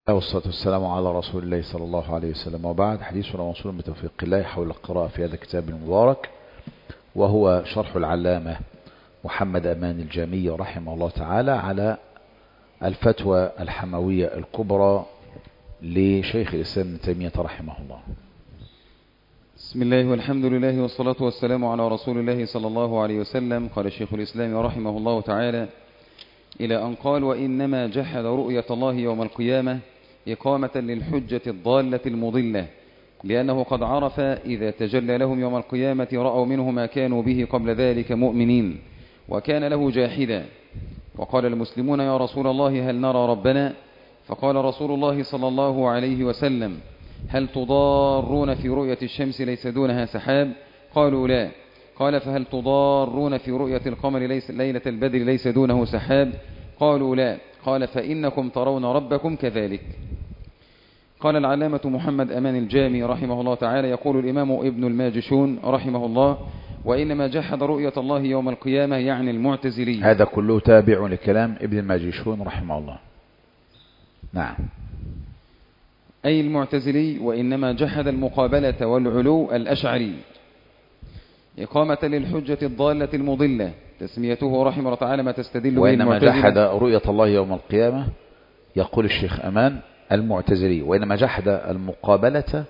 والصلاة والسلام على رسول الله صلى الله عليه وسلم، وبعد. حديثنا موصول بتوفيق الله حول القراءة في هذا الكتاب المبارك، وهو شرح العلامة محمد أمان الجامي رحمه الله تعالى على الفتوى الحموية الكبرى لشيخ الإسلام ابن تيمية رحمه الله. بسم الله والحمد لله والصلاة والسلام على رسول الله صلى الله عليه وسلم. قال شيخ الإسلام رحمه الله تعالى إلى أن قال: وإنما جحد رؤية الله يوم القيامة إقامة للحجة الضالة المضلة، لأنه قد عرف إذا تجلى لهم يوم القيامة رأوا منه ما كانوا به قبل ذلك مؤمنين، وكان له جاحدا. وقال المسلمون: يا رسول الله هل نرى ربنا؟ فقال رسول الله صلى الله عليه وسلم: هل تضارون في رؤية الشمس ليس دونها سحاب؟ قالوا لا. قال: فهل تضارون في رؤية القمر ليلة البدر ليس دونه سحاب؟ قالوا لا. قال: فإنكم ترون ربكم كذلك. قال العلامة محمد أمان الجامي رحمه الله تعالى: يقول الإمام ابن الماجشون رحمه الله: وإنما جحد رؤية الله يوم القيامة يعني المعتزلي. هذا كله تابع لكلام ابن الماجشون رحمه الله. نعم. أي المعتزلي. وإنما جحد المقابلة والعلو الأشعري إقامة للحجة الضالة المضلة، تسميته رحمه الله تعالى ما تستدل به وإنما المعتزلة. جحد رؤية الله يوم القيامة، يقول الشيخ أمان، المعتزلي. وإنما جحد المقابلة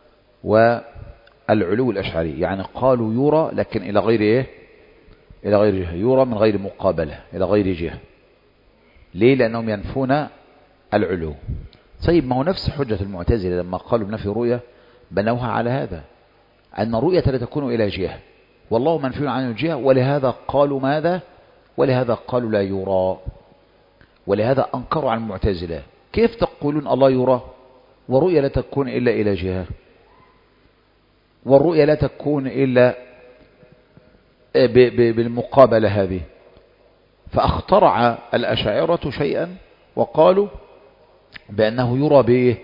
والعلو الأشعري، يعني قالوا يرى لكن إلى غير إيه؟ إلى غير جهة، يرى من غير مقابلة إلى غير جهة. ليه؟ لأنهم ينفون العلو. طيب، ما هو نفس حجة المعتزلة لما قالوا بنفي الرؤية بنوها على هذا، أن الرؤية لا تكون إلى جهة والله منفي عن الجهة، ولهذا قالوا ماذا؟ ولهذا قالوا لا يرى، ولهذا أنكروا عن المعتزلة. كيف تقولون الله يرى والرؤية لا تكون إلا إلى جهة، والرؤية لا تكون إلا بالمقابلة هذه؟ فاخترع الأشاعرة شيئا وقالوا بأنه يرى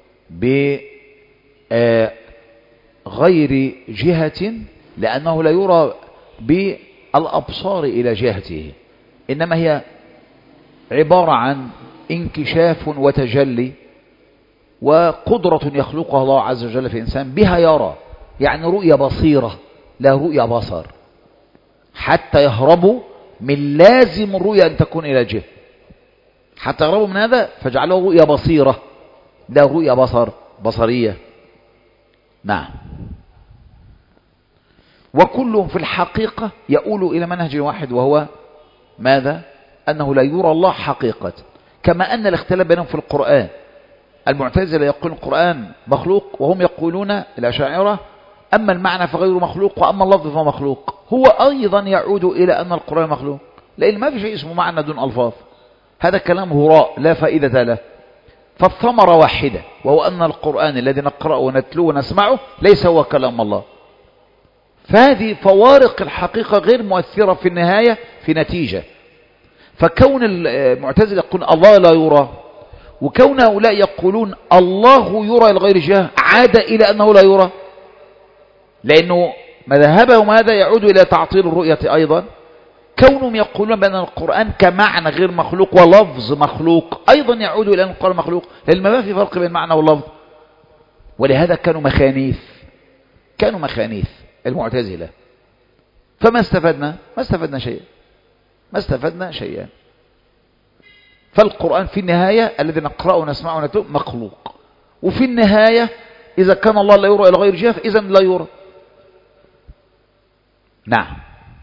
بغير جهة، لأنه لا يرى بالأبصار إلى جهته، إنما هي عبارة عن انكشاف وتجلي وقدرة يخلقها الله عز وجل في إنسان بها يرى، يعني رؤية بصيرة لا رؤية بصر، حتى يهربوا من لازم الرؤية أن تكون إلى جهة، حتى يهربوا من هذا فجعلوا رؤية بصيرة لا رؤية بصرية. نعم. وكلهم في الحقيقة يؤول إلى منهج واحد، وهو ماذا؟ أنه لا يرى الله حقيقة، كما أن الاختلاف بينهم في القرآن. المعتزلة يقولون القرآن مخلوق، وهم يقولون الأشاعرة أما المعنى فغير مخلوق وأما اللفظ فمخلوق. هو أيضا يعود إلى أن القرآن مخلوق، لأن ما في شيء اسمه معنى دون ألفاظ. هذا كلام هراء لا فائدة له. فالثمرة واحدة، وهو أن القرآن الذي نقرأه ونتلوه ونسمعه ليس هو كلام الله. فهذه فوارق الحقيقة غير مؤثرة في النهاية في نتيجة. فكون المعتزلة يقولون الله لا يرى، وكون هؤلاء يقولون الله يرى إلى غير جهة، عاد إلى أنه لا يرى، لأنه مذهبهم هذا يعود إلى تعطيل الرؤية أيضا. كونهم يقولون بأن القرآن كمعنى غير مخلوق ولفظ مخلوق، أيضا يعود إلى أن القرآن مخلوق، لأن ما في فرق بين المعنى واللفظ. ولهذا كانوا مخانيث المعتزلة. فما استفدنا؟ ما استفدنا شيئا. فالقرآن في النهاية الذي نقرأه ونسمعه ونتلوه مخلوق، وفي النهاية إذا كان الله لا يرى إلى غير جهة إذا لا يرى. نعم.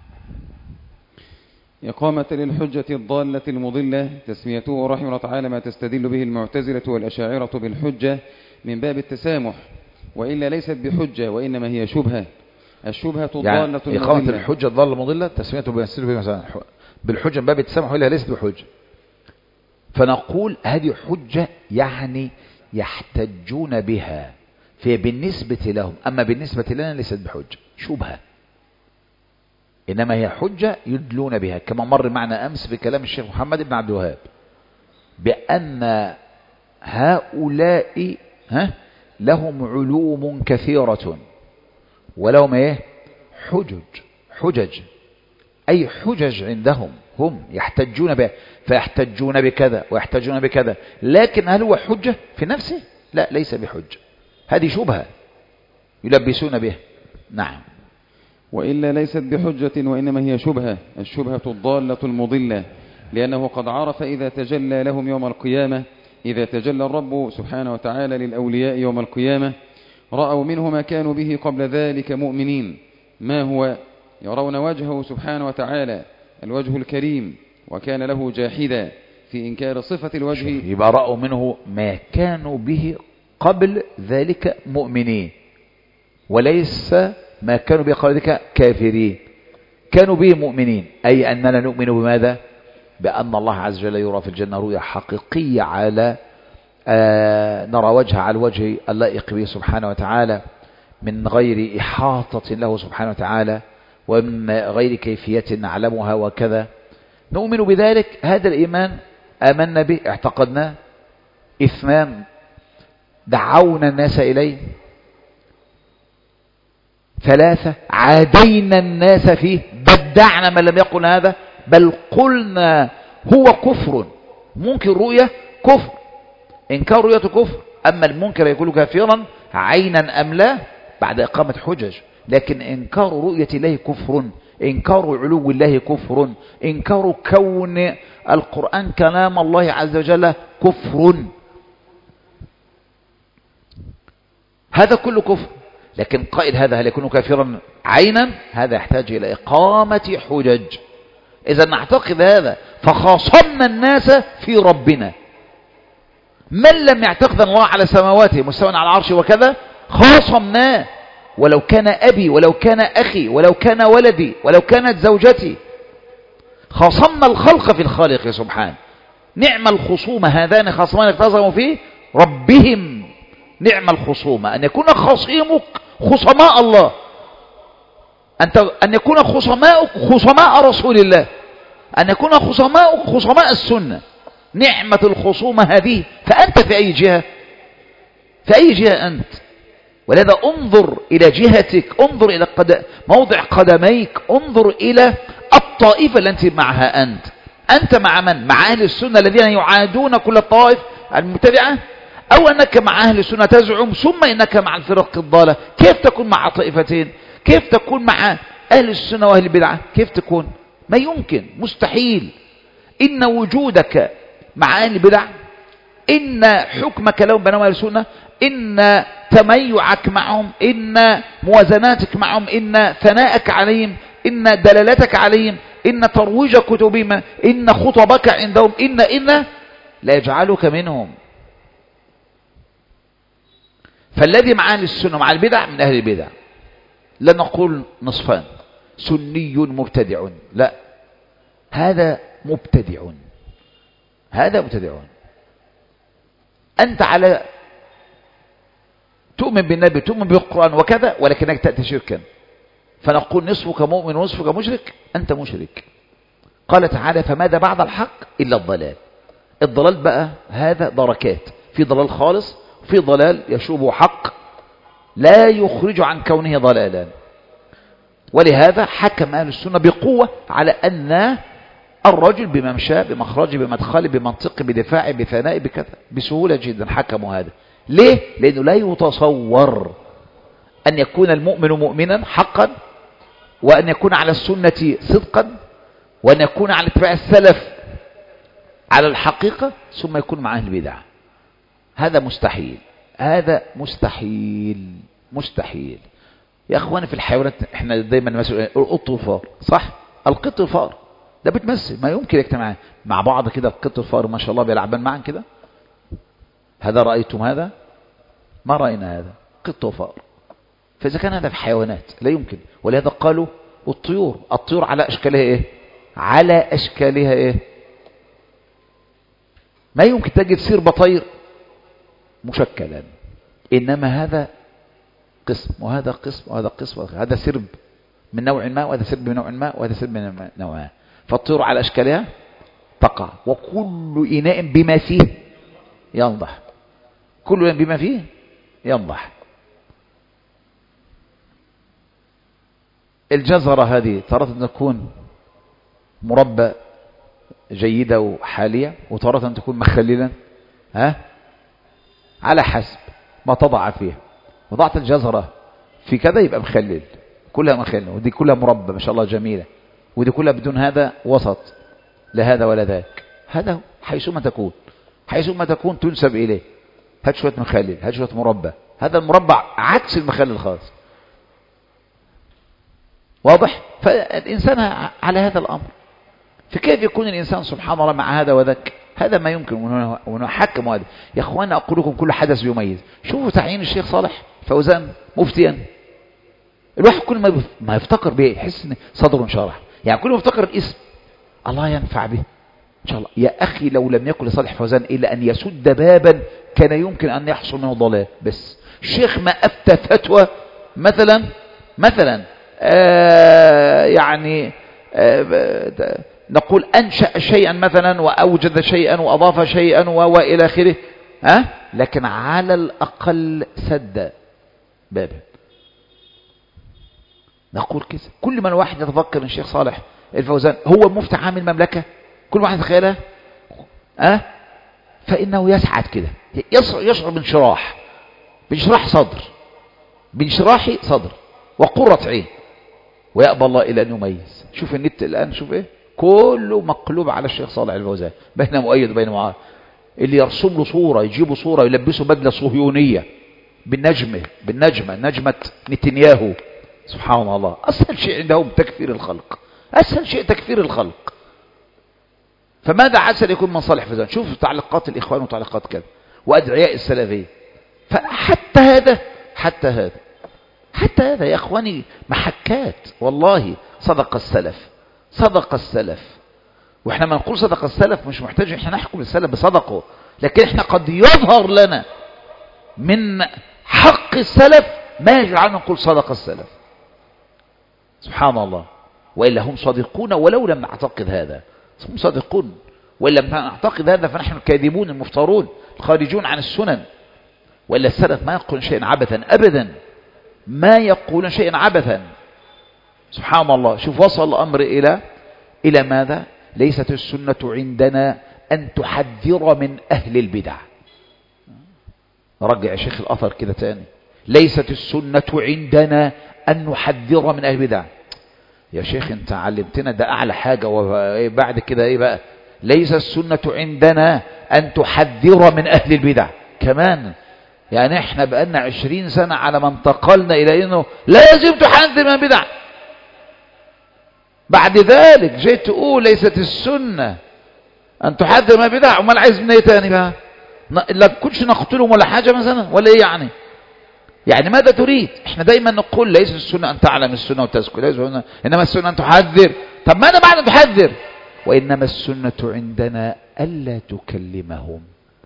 إقامة للحجة الضالة المضلة، تسميته رحمه الله تعالى ما تستدل به المعتزلة والأشاعرة بالحجة من باب التسامح، وإلا ليست بحجة وإنما هي شبهة. الشبهة الضالة المضلة. يعني إقامة الحجة الضالة المضلة تسميته بالحجة من باب التسامح، وإلا ليست بحجة. فنقول هذه حجة يعني يحتجون بها، فبالنسبة لهم، أما بالنسبة لنا ليست بحجة، شبهة، إنما هي حجة يدلون بها، كما مر معنا أمس بكلام الشيخ محمد بن عبد الوهاب بأن هؤلاء لهم علوم كثيرة ولهم حجج، أي حجج عندهم هم يحتجون به، فيحتجون بكذا ويحتجون بكذا، لكن هل هو حجة في نفسه؟ لا، ليس بحجة، هذه شبهة يلبسون به. نعم. وإلا ليست بحجة وإنما هي شبهة، الشبهة الضالة المضلة، لأنه قد عرف إذا تجلى لهم يوم القيامة، إذا تجلى الرب سبحانه وتعالى للأولياء يوم القيامة رأوا منه ما كانوا به قبل ذلك مؤمنين. ما هو؟ يرون وجهه سبحانه وتعالى الوجه الكريم، وكان له جاحدا في إنكار صفة الوجه. يبقى رأوا منه ما كانوا به قبل ذلك مؤمنين، وليس ما كانوا به قبل ذلك كافرين، كانوا به مؤمنين، أي أننا نؤمن بماذا؟ بأن الله عز وجل يرى في الجنة رؤية حقيقية، على نرى وجهه على الوجه اللائق به سبحانه وتعالى، من غير إحاطة له سبحانه وتعالى، ومن غير كيفية نعلمها وكذا. نؤمن بذلك، هذا الإيمان آمنا به، اعتقدناه. اثنان، دعونا الناس إليه. ثلاثة، عادينا الناس فيه، بدعنا من لم يقل هذا، بل قلنا هو كفر. منكر رؤية كفر، إنكار رؤية كفر، أما المنكر يكون كافرا عينا أم لا بعد إقامة حجج، لكن إنكار رؤية الله كفر، إنكار علو الله كفر، إنكار كون القرآن كلام الله عز وجل كفر، هذا كله كفر. لكن قائل هذا هل يكون كافرا عينا؟ هذا يحتاج إلى إقامة حجج. إذا نعتقد هذا فخاصمنا الناس في ربنا. من لم يعتقد الله على سماواته مستوى على العرش وكذا خاصمناه، ولو كان أبي ولو كان أخي ولو كان ولدي ولو كانت زوجتي، خاصمنا الخلق في الخالق سبحانه. نعم الخصومة هذان خصمان اختصموا فيه ربهم، نعم الخصومة أن يكون خصيمك خصماء الله، أن يكون خصماؤك خصماء رسول الله، أن يكون خصماؤك خصماء السنة. نعمة الخصومة هذه، فأنت في أي جهة؟ في أي جهة أنت؟ ولذا انظر إلى جهتك، انظر إلى موضع قدميك، انظر إلى الطائفة التي معها أنت. أنت مع من؟ مع أهل السنة الذين يعادون كل الطائف المتبعة، أو أنك مع أهل السنة تزعم ثم إنك مع الفرق الضالة؟ كيف تكون مع طائفتين؟ كيف تكون مع أهل السنة وأهل البدعة؟ كيف تكون؟ ما يمكن، مستحيل. إن وجودك مع أهل البدع، إن حكمك لهم بينهم أهل السنة، إن تميعك معهم، إن موازناتك معهم، إن ثناءك عليهم، إن دلالتك عليهم، إن ترويج كتبهم، إن خطبك عندهم، إن لا يجعلك منهم. فالذي مع أهل السنة مع البدع من أهل البدع. لا نقول نصفان، سني مبتدع، لا، هذا مبتدع، هذا مبتدع. أنت على تؤمن بالنبي، تؤمن بالقرآن وكذا، ولكنك تأتي شركا، فنقول نصفك مؤمن ونصفك مشرك، أنت مشرك. قال تعالى فماذا بعد الحق إلا الضلال. الضلال بقى هذا دركات، في ضلال خالص، في ضلال يشوبه حق لا يخرج عن كونه ضلالا. ولهذا حكم أهل السنة بقوة على أن الرجل بممشاه بمخرجه بمدخله بمنطقه بدفاعه بثنائه بكذا، بسهولة جدا حكموا هذا. ليه؟ لأنه لا يتصور أن يكون المؤمن مؤمنا حقا، وأن يكون على السنة صدقا، وأن يكون على اتباع السلف على الحقيقة، ثم يكون مع أهل البدع. هذا مستحيل، هذا مستحيل، مستحيل. يا أخواني في الحيوانات احنا دايما نمثل القط والفار، صح؟ القط والفار ده بتمثل، ما يمكن يجتمع مع بعض كده. القط والفار ما شاء الله بيلعبان معا كده. هذا رأيتم هذا؟ ما رأينا هذا، قط وفار. فإذا كان هذا في حيوانات لا يمكن. ولهذا قالوا والطيور، الطيور على أشكالها إيه؟ على أشكالها إيه؟ ما يمكن تجد سير بطير مشكلا، إنما هذا قسم وهذا قسم وهذا قسم، هذا سرب من نوع ما وهذا سرب من نوع ما وهذا سرب من نوع ما. فالطيور على أشكالها تقع، وكل إناء بما فيه ينضح، كل إناء بما فيه ينضح. الجزرة هذه ترى أن تكون مربى جيدة وحالية، وتارة تكون مخللا، على حسب ما تضع فيها. وضعت الجزرة في كذا يبقى مخلل، كلها مخلل، ودي كلها مربى ما شاء الله جميلة، ودي كلها بدون هذا وسط، لا هذا ولا ذاك. هذا حيثما تكون، حيثما تكون تنسب إليه. هات شوية مخلل، هات شوية مربى، هذا المربع عكس المخلل خالص. واضح؟ فالإنسان على هذا الأمر. فكيف يكون الإنسان سبحان الله مع هذا وذاك؟ هذا ما يمكن ونحكم هذا. يا أخوانا أقول لكم كل حدث يميز. شوفوا تعيين الشيخ صالح فوزان مفتيا، الواحد كل ما يفتكر به يحس ان صدره انشرح. يعني كل ما يفتكر الاسم الله ينفع به ان شاء الله. يا أخي لو لم يكن لصالح فوزان إلا أن يسد بابا كان يمكن أن يحصل منه ضلال، بس الشيخ ما أفتى فتوى مثلا يعني نقول أنشأ شيئا مثلا وأوجد شيئا وأضاف شيئا وإلى آخره، لكن على الأقل سد بابا. نقول كذا كل ما الواحد يتفكر ان الشيخ صالح الفوزان هو مفتي عام المملكة، كل واحد يتخيلها فإنه يسعد كده، يشعر بانشراح صدر، بانشراح صدر وقرة عين، ويأبى الله إلى أن يميز. شوف النت الآن، شوف إيه كله مقلوب على الشيخ صالح الفوزان، بين مؤيد وبين معارض. اللي يرسم له صورة، يجيبوا صورة يلبسوا بدلة صهيونية بالنجمة نجمة نتنياهو. سبحان الله، أسهل شيء عندهم تكفير الخلق، أسهل شيء تكفير الخلق. فماذا عسى يكون من صالح فوزان؟ شوفوا تعليقات الإخوان وتعليقات كذا وأدعياء السلفية. حتى هذا يا إخواني محكات. والله صدق السلف. وإحنا ما نقول صدق السلف مش محتاج إحنا نحكم السلف بصدقه، لكن إحنا قد يظهر لنا من حق السلف ما يجعلنا نقول صدق السلف. سبحان الله. وإلا هم صادقون ولو لم نعتقد هذا، هم صادقون وإلا لم نعتقد هذا فنحن الكاذبون المفترون الخارجون عن السنن. وإلا السلف ما يقولون شيئا عبثا أبدا، ما يقولون شيئا عبثا. سبحان الله. شوف وصل الأمر إلى ماذا؟ ليست السنة عندنا أن تحذر من أهل البدع. رجع يا شيخ الأثر كده تاني. ليست السنة عندنا أن نحذر من أهل البدع. يا شيخ انت علمتنا ده أعلى حاجة، وبعد كده ايه بقى؟ ليس السنة عندنا أن تحذر من أهل البدع كمان. يعني احنا بقالنا 20 سنة على ما انتقلنا إلى أنه لازم تحذر من البدع. بعد ذلك جيت تقول ليست السنة أن تحذر من البدع، وما عايز من ايه تاني بقى؟ لا كنتش نقتلهم ولا حاجة مثلا ولا ايه يعني ماذا تريد؟ احنا دايما نقول ليس السنة أن تعلم السنة وتسكت، إنما السنة أن تحذر. طب ماذا معنى تحذر؟ وإنما السنة عندنا ألا تكلمهم.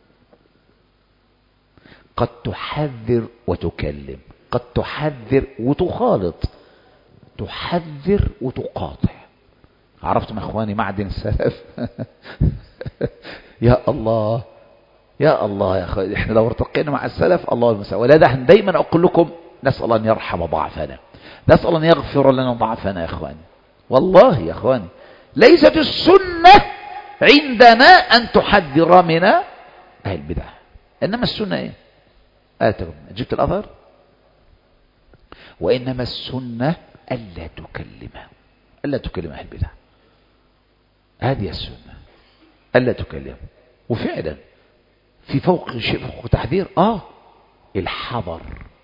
قد تحذر وتكلم، قد تحذر وتخالط، تحذر وتقاطع. عرفتم يا اخواني معدن السلف؟ يا الله يا الله يا اخواني، احنا لو ارتقينا مع السلف الله المساء. ولذا دايما اقول لكم نسأل الله ان يرحم ضعفنا، نسأل الله ان يغفر لنا ضعفنا يا اخواني. والله يا اخواني ليست السنة عندنا ان تحذر من اهل البدع، انما السنة ايه؟ جبت الاثر. وانما السنة الا تكلم اهل البدع. هذه السنة الا تكلم. وفعلا في فوق شيء فوق تحذير. الحذر،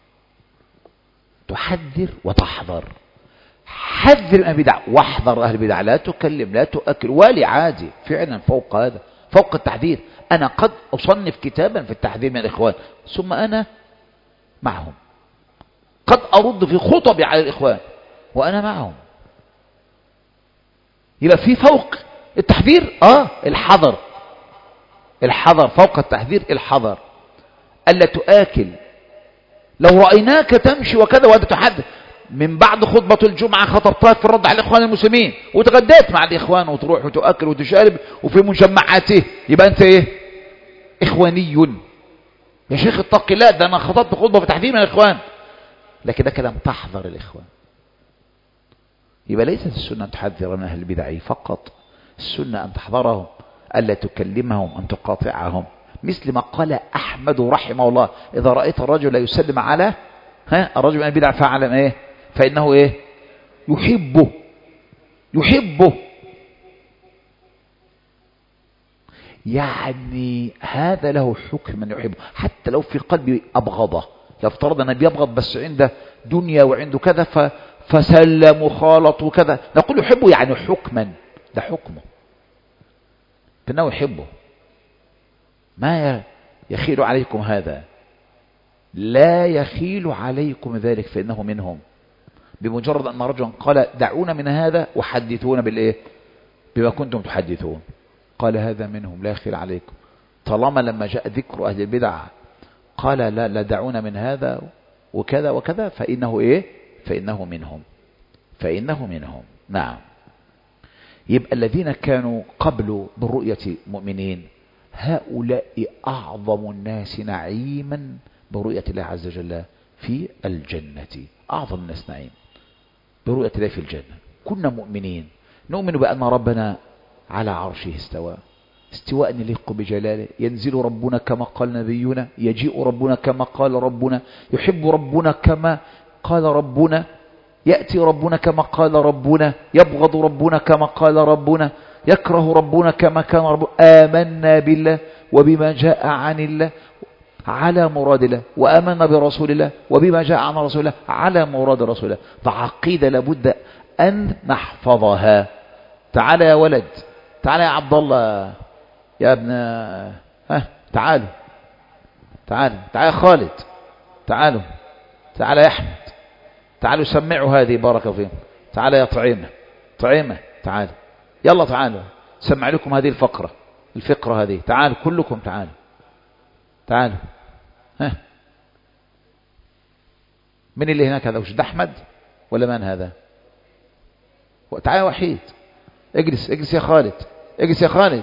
تحذر وتحذر. حذر من البدع واحذر اهل البدع، لا تكلم لا تؤكل والي عادي. فعلا فوق هذا، فوق التحذير. انا قد اصنف كتابا في التحذير من الاخوان ثم انا معهم، قد ارد في خطبي على الاخوان وانا معهم. يبقى في فوق التحذير الحذر فوق التحذير. الحذر ألا تؤكل. لو رأيناك تمشي وكذا وهذا تحدث من بعد خطبة الجمعة خطبتها في الرد على الإخوان المسلمين وتغديت مع الإخوان وتروح وتؤكل وتشارب وفي مجمعاته، يبقى أنت إيه؟ إخواني. يا شيخ اتق الله، ده أنا خطبت خطبة في تحذير من الإخوان، لكن ده كلام تحذر الإخوان. يبقى ليست السنة تحذر من أهل البدع فقط، السنة أن تحضرهم، ألا تكلمهم، أن تقاطعهم، مثل ما قال أحمد رحمه الله: إذا رأيت الرجل يسلم على الرجل من البدع فاعلم إيه؟ فإنه إيه؟ يحبه. يعني هذا له حكم من يحبه، حتى لو في قلبي أبغضه. لو افترض أنه بيبغض بس عنده دنيا وعنده كذا فسلم وخالط وكذا، نقول يحبه يعني حكما، ده حكمه فإنه يحبه. ما يخيل عليكم هذا، لا يخيل عليكم ذلك فإنه منهم. بمجرد أن رجلا قال: دعونا من هذا وحدثونا بالإيه؟ بما كنتم تحدثون، قال: هذا منهم، لا يخيل عليكم. طالما لما جاء ذكر أهل البدع قال: لا دعونا من هذا وكذا وكذا، فإنه إيه؟ فإنه منهم. نعم. يبقى الذين كانوا قبل بالرؤية مؤمنين، هؤلاء أعظم الناس نعيما برؤية الله عز وجل في الجنة. أعظم الناس نعيم برؤية الله في الجنة. كنا مؤمنين، نؤمن بأن ربنا على عرشه استوى استواء يليق بجلاله، ينزل ربنا كما قال نبينا، يجيء ربنا كما قال ربنا، يحب ربنا كما قال ربنا، يأتي ربنا كما قال ربنا، يبغض ربنا كما قال ربنا، يكره ربنا كما كان ربنا. آمنا بالله وبما جاء عن الله على مراد الله، وآمنا برسول الله وبما جاء عن رسول الله على مراد رسول الله. فعقيدة لابد أن نحفظها. تعال يا ولد، تعال يا عبد الله، يا ابن تعالوا، تعال يا خالد، تعال يا أحمد، تعالوا سمعوا هذه، بارك فيهم. تعال يا طعيمة، تعال، يلا تعالوا سمع لكم هذه الفقرة هذه، تعالوا كلكم، تعالوا. من اللي هناك هذا؟ وش ده؟ أحمد ولا من هذا؟ تعال يا وحيد، اجلس يا خالد، اجلس يا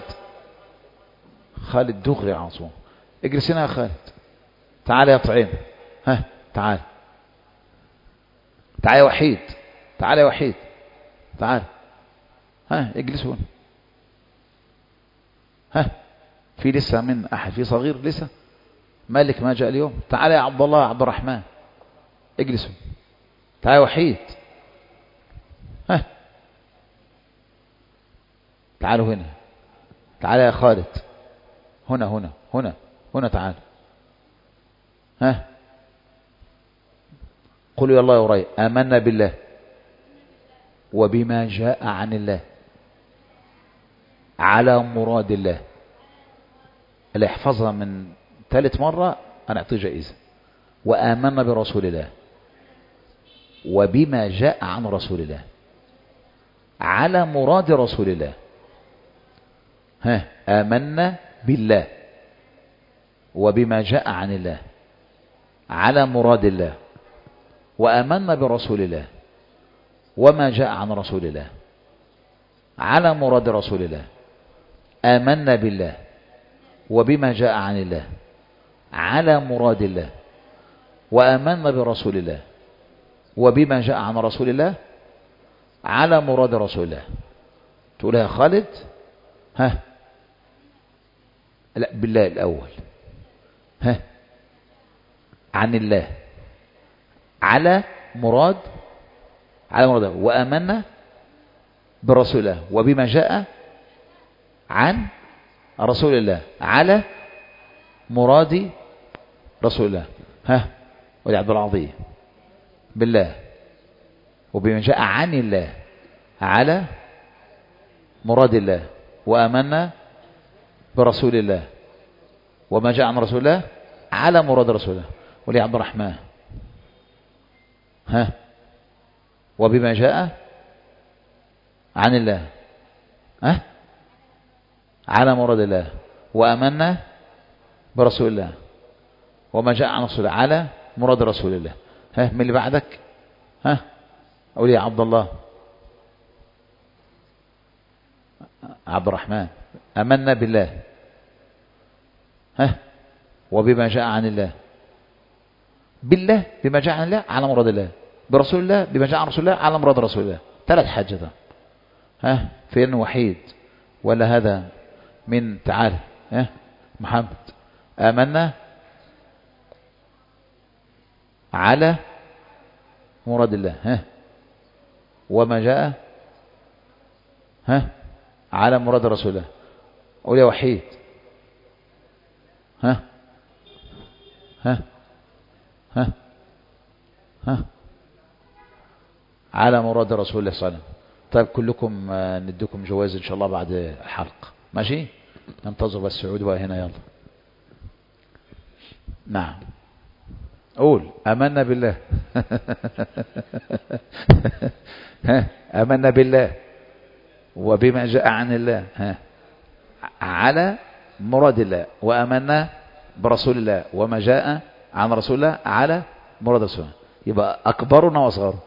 خالد دغري عاصم، اجلس هنا يا خالد. تعال يا طعيم، تعال يا وحيد، تعال اجلسوا هنا. في لسه من أحد؟ في صغير لسه؟ مالك ما جاء اليوم؟ تعال يا عبد الله، عبد الرحمن، اجلسوا. تعال يا وحيد، تعالوا هنا. تعال يا خالد، هنا تعال. قولوا يا الله يا ري: آمنا بالله وبما جاء عن الله على مراد الله. اللي يحفظها من ثالث مرة أنا أعطيه جائزة. وآمنا برسول الله وبما جاء عن رسول الله على مراد رسول الله. آمنا بالله وبما جاء عن الله على مراد الله، وآمنا برسول الله وما جاء عن رسول الله على مراد رسول الله. آمنا بالله وبما جاء عن الله على مراد الله، وآمنا برسول الله وبما جاء عن رسول الله على مراد رسول الله. تقول يا خالد؟ لا، بالله الأول. عن الله على مراد وآمنا برسول الله وبما جاء عن رسول الله على مراد رسول الله. ولي عبد العظيم، بالله وبما جاء عن الله على مراد الله، وآمنا برسول الله وما جاء عن رسول الله على مراد رسول الله. ولي عبد الرحمن، وبما جاء عن الله على مراد الله، وآمنا برسول الله وما جاء عن رسول الله على مراد رسول الله. من اللي بعدك؟ أقول يا عبد الله، عبد الرحمن، آمنا بالله وبما جاء عن الله، بالله بما جاء عن الله على مراد الله، برسول الله بما جاء عن رسول الله على مراد رسول الله. 3 حاجات. فين وحيد؟ ولا هذا من تعالى محمد آمنا على مراد الله وما جاء على مراد رسول الله. قول يا وحيد ها ها ها ها على مراد رسول الله صلى الله عليه وسلم. طيب كلكم نديكم جواز ان شاء الله بعد الحلقة، ماشي؟ ننتظر بس سعود بقى هنا. يلا نعم قول آمنا بالله آمنا بالله وبما جاء عن الله على مراد الله، وآمنا برسول الله وما جاء عن رسول الله على مراد رسول الله. يبقى أكبرنا وأصغرنا.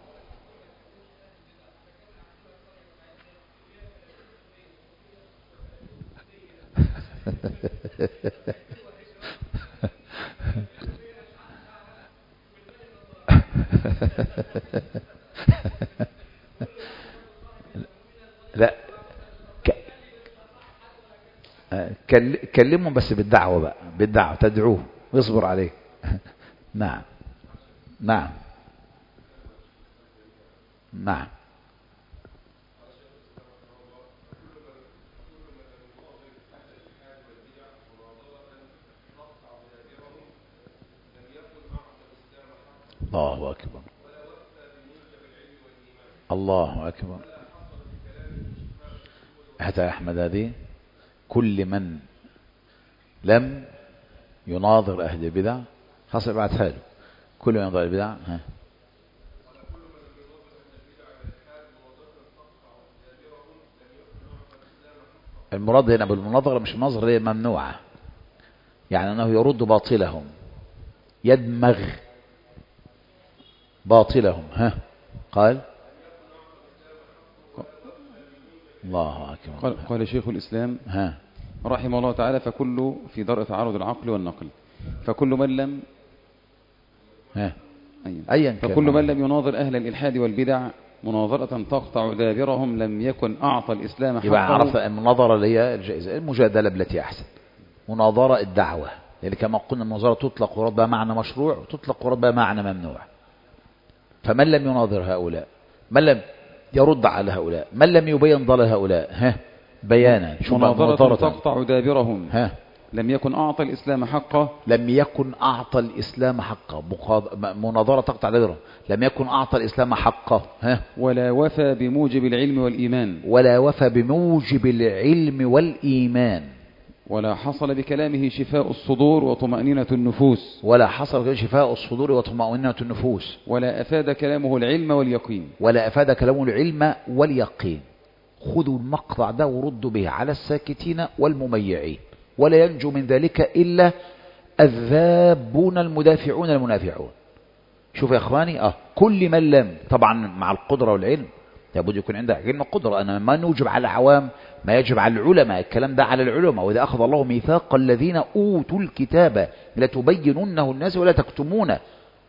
لا كلمهم بس بالدعوة بقى، بالدعوة تدعوه واصبر عليه. نعم نعم نعم الله أكبر الله أكبر. حتى يا أحمد هذه كل من لم يناظر أهل البدع خاصة بعتها له، كل من يناظر البدع المراد هنا بالمناظرة مش المناظرة هي ممنوعة، يعني أنه يرد باطلهم، يدمغ باطلهم. قال الله أكبر. قال شيخ الإسلام رحمه الله تعالى فكل في درء تعارض العقل والنقل، فكل من لم فكل من لم يناظر أهل الإلحاد والبدع مناظرة تقطع دابرهم لم يكن أعطى الإسلام حقه. يبقى عرف المناظرة اللي هي الجائزة، المجادلة بالتي أحسن، مناظرة الدعوة، يعني كما قلنا المناظرة تطلق ورد بها معنى مشروع وتطلق ورد بها معنى ممنوع. فمن لم يناظر هؤلاء، من لم يرد على هؤلاء، من لم يبين ضلال هؤلاء بيانا، مناظرة تقطع دابرهم لم يكن أعطى الإسلام حقه، لم يكن أعطى الإسلام حقه، مناظرة تقطع دابرهم لم يكن أعطى الإسلام حقه، ولا وفى بموجب العلم والإيمان، ولا وفى بموجب العلم والإيمان، ولا حصل بكلامه شفاء الصدور وطمأنينة النفوس، ولا حصل شفاء الصدور وطمأنينة النفوس، ولا أفاد كلامه العلم واليقين، ولا أفاد كلامه العلم واليقين. خذوا المقطع ده وردوا به على الساكتين والمميعين، ولا ينجو من ذلك إلا الذابون المدافعون المنافعون. شوف يا إخواني كل من لم، طبعا مع القدرة والعلم لابد يكون عندك علم وقدرة. أنا ما نوجب على العوام ما يجب على العلماء، الكلام ده على العلماء. وإذا أخذ الله ميثاق الذين أوتوا الكتاب لتبيننه الناس ولا تكتمونه.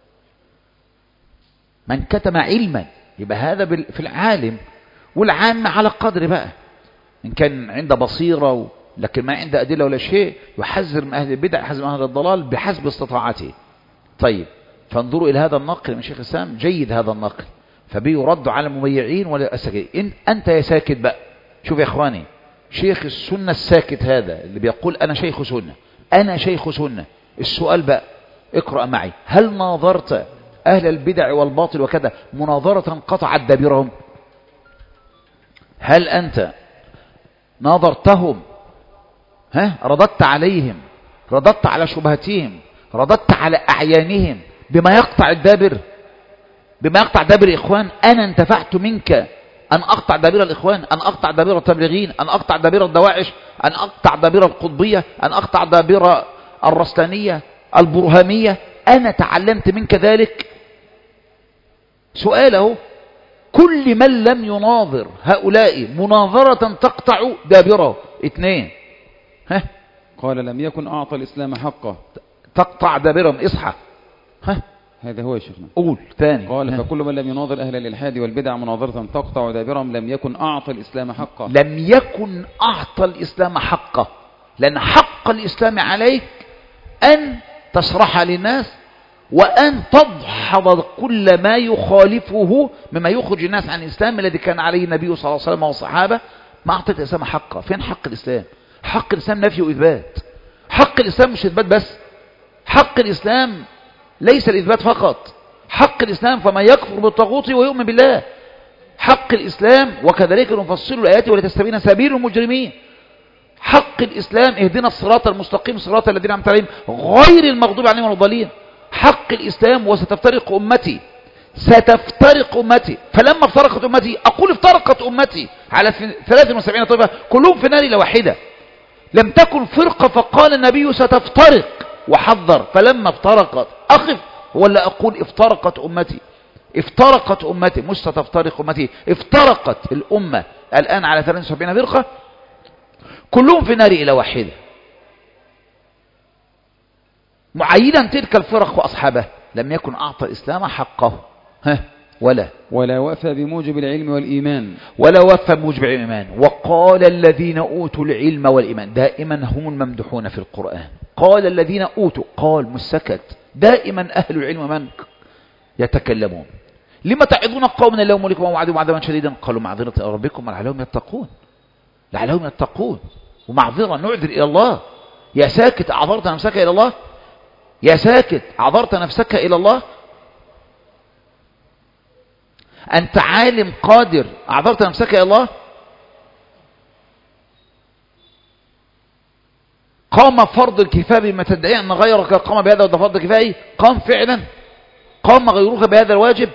من كتم علما يبقى هذا في العالم، والعام على قدر بقى، إن كان عنده بصيرة لكن ما عنده أدلة ولا شيء يحذر من أهل البدع، يحذر من أهل الضلال بحسب استطاعته. طيب فانظروا إلى هذا النقل من شيخ الإسلام، جيد هذا النقل، فبيرد على المميعين ولا الساكتين. أنت يا ساكت بقى، شوف يا إخواني، شيخ السنة الساكت هذا اللي بيقول أنا شيخ سنة، أنا شيخ سنة، السؤال بقى اقرأ معي، هل ناظرت أهل البدع والباطل وكذا مناظرة قطعت دابرهم؟ هل أنت ناظرتهم رددت عليهم، رددت على شبهتهم، رددت على أعيانهم بما يقطع الدابر، بما يقطع دابر الإخوان؟ أنا انتفعت منك أن أقطع دابر الإخوان، أن أقطع دابر التبليغين، أن أقطع دابر الدواعش، أن أقطع دابر القطبية، أن أقطع دابر الرسلانية البرهامية؟ أنا تعلمت منك ذلك؟ سؤاله كل من لم يناظر هؤلاء مناظرة تقطع دابره. 2 قال لم يكن أعطى الإسلام حقه، تقطع دابرهم. اصحى هذا هو يا شيخنا. قول ثاني. قال فكل من لم يناظر أهل الإلحاد والبدع مناظرة تقطع دابرهم لم يكن أعطى الإسلام حقه. لم يكن أعطى الإسلام حقه، لأن حق الإسلام عليك أن تشرح للناس وأن تدحض كل ما يخالفه مما يخرج الناس عن الإسلام الذي كان عليه النبي صلى الله عليه وسلم والصحابة. ما أعطيت الإسلام حقه. فين حق الإسلام؟ حق الإسلام نفي وإثبات. حق الإسلام مش إثبات بس، حق الإسلام ليس الإثبات فقط. حق الإسلام فما يكفر بالطاغوت ويؤمن بالله. حق الإسلام وكذلك نفصل الآيات ولتستبين سبيل المجرمين. حق الإسلام اهدنا الصراط المستقيم صراط الذين أنعمت عليهم غير المغضوب عليهم ولا الضالين. حق الإسلام وستفترق أمتي، ستفترق أمتي. فلما افترقت أمتي أقول افترقت أمتي على 73 طائفة كلهم في نار إلا واحدة. لم تكن فرقة فقال النبي ستفترق وحذر، فلما افترقت أخف ولا أقول افترقت أمتي. افترقت أمتي مش ستفترق أمتي. افترقت الأمة الآن على 73 فرقة كلهم في نار إلى واحدة، معينا تلك الفرق وأصحابها. لم يكن أعطى الإسلام حقه ولا وفى بموجب العلم والإيمان. ولا وفى بموجب الإيمان. وقال الذين أوتوا العلم والإيمان. دائما هم الممدحون في القرآن. قال الذين أوتوا، قال مسكت. دائما أهل العلم من يتكلمون. لما تعظون قومنا لهم ملكهم ووعدهم عذابا شديدا قالوا معذرة إلى ربكم لعلهم يتقون. لعلهم يتقون ومعذرة نعذر إلى الله. يا ساكت أعذرت نفسك إلى الله؟ يا ساكت أعذرت نفسك إلى الله؟ أنت عالم قادر أعذرت نفسك إلى الله؟ قام فرض الكفاية بما تدعي أن غيرك قام بهذا وده فرض كفاية؟ قام فعلا؟ قام غيرك بهذا الواجب؟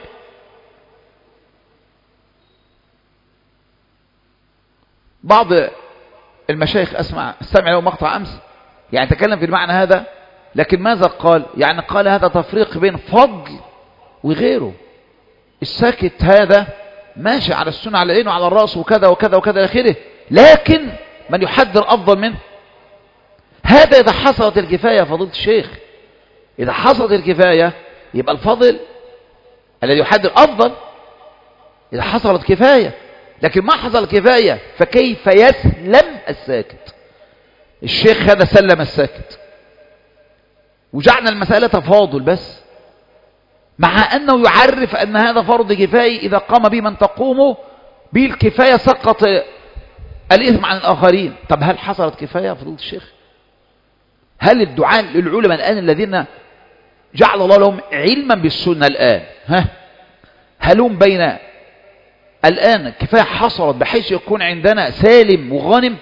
بعض المشايخ استمع له مقطع أمس يعني تكلم في المعنى هذا، لكن ماذا قال؟ يعني قال هذا تفريق بين فضل وغيره. الساكت هذا ماشي على السنة على العين وعلى الرأس وكذا وكذا وكذا آخره، لكن من يحذر أفضل منه هذا. إذا حصلت الكفاية يا فضيلة الشيخ، إذا حصلت الكفاية يبقى الفضل الذي يحذر أفضل إذا حصلت كفاية. لكن ما حصل كفاية فكيف يسلم الساكت؟ الشيخ هذا سلم الساكت وجعلنا المسألة تفاضل بس، مع أنه يعرف أن هذا فرض كفاية إذا قام به من تقوم به الكفاية سقط الإثم عن الآخرين. طب هل حصلت كفاية يا فضيلة الشيخ؟ هل الدعاء للعلماء الآن الذين جعل الله لهم علما بالسنة الآن هل هم بين الآن كفاية حصلت بحيث يكون عندنا سالم وغانم؟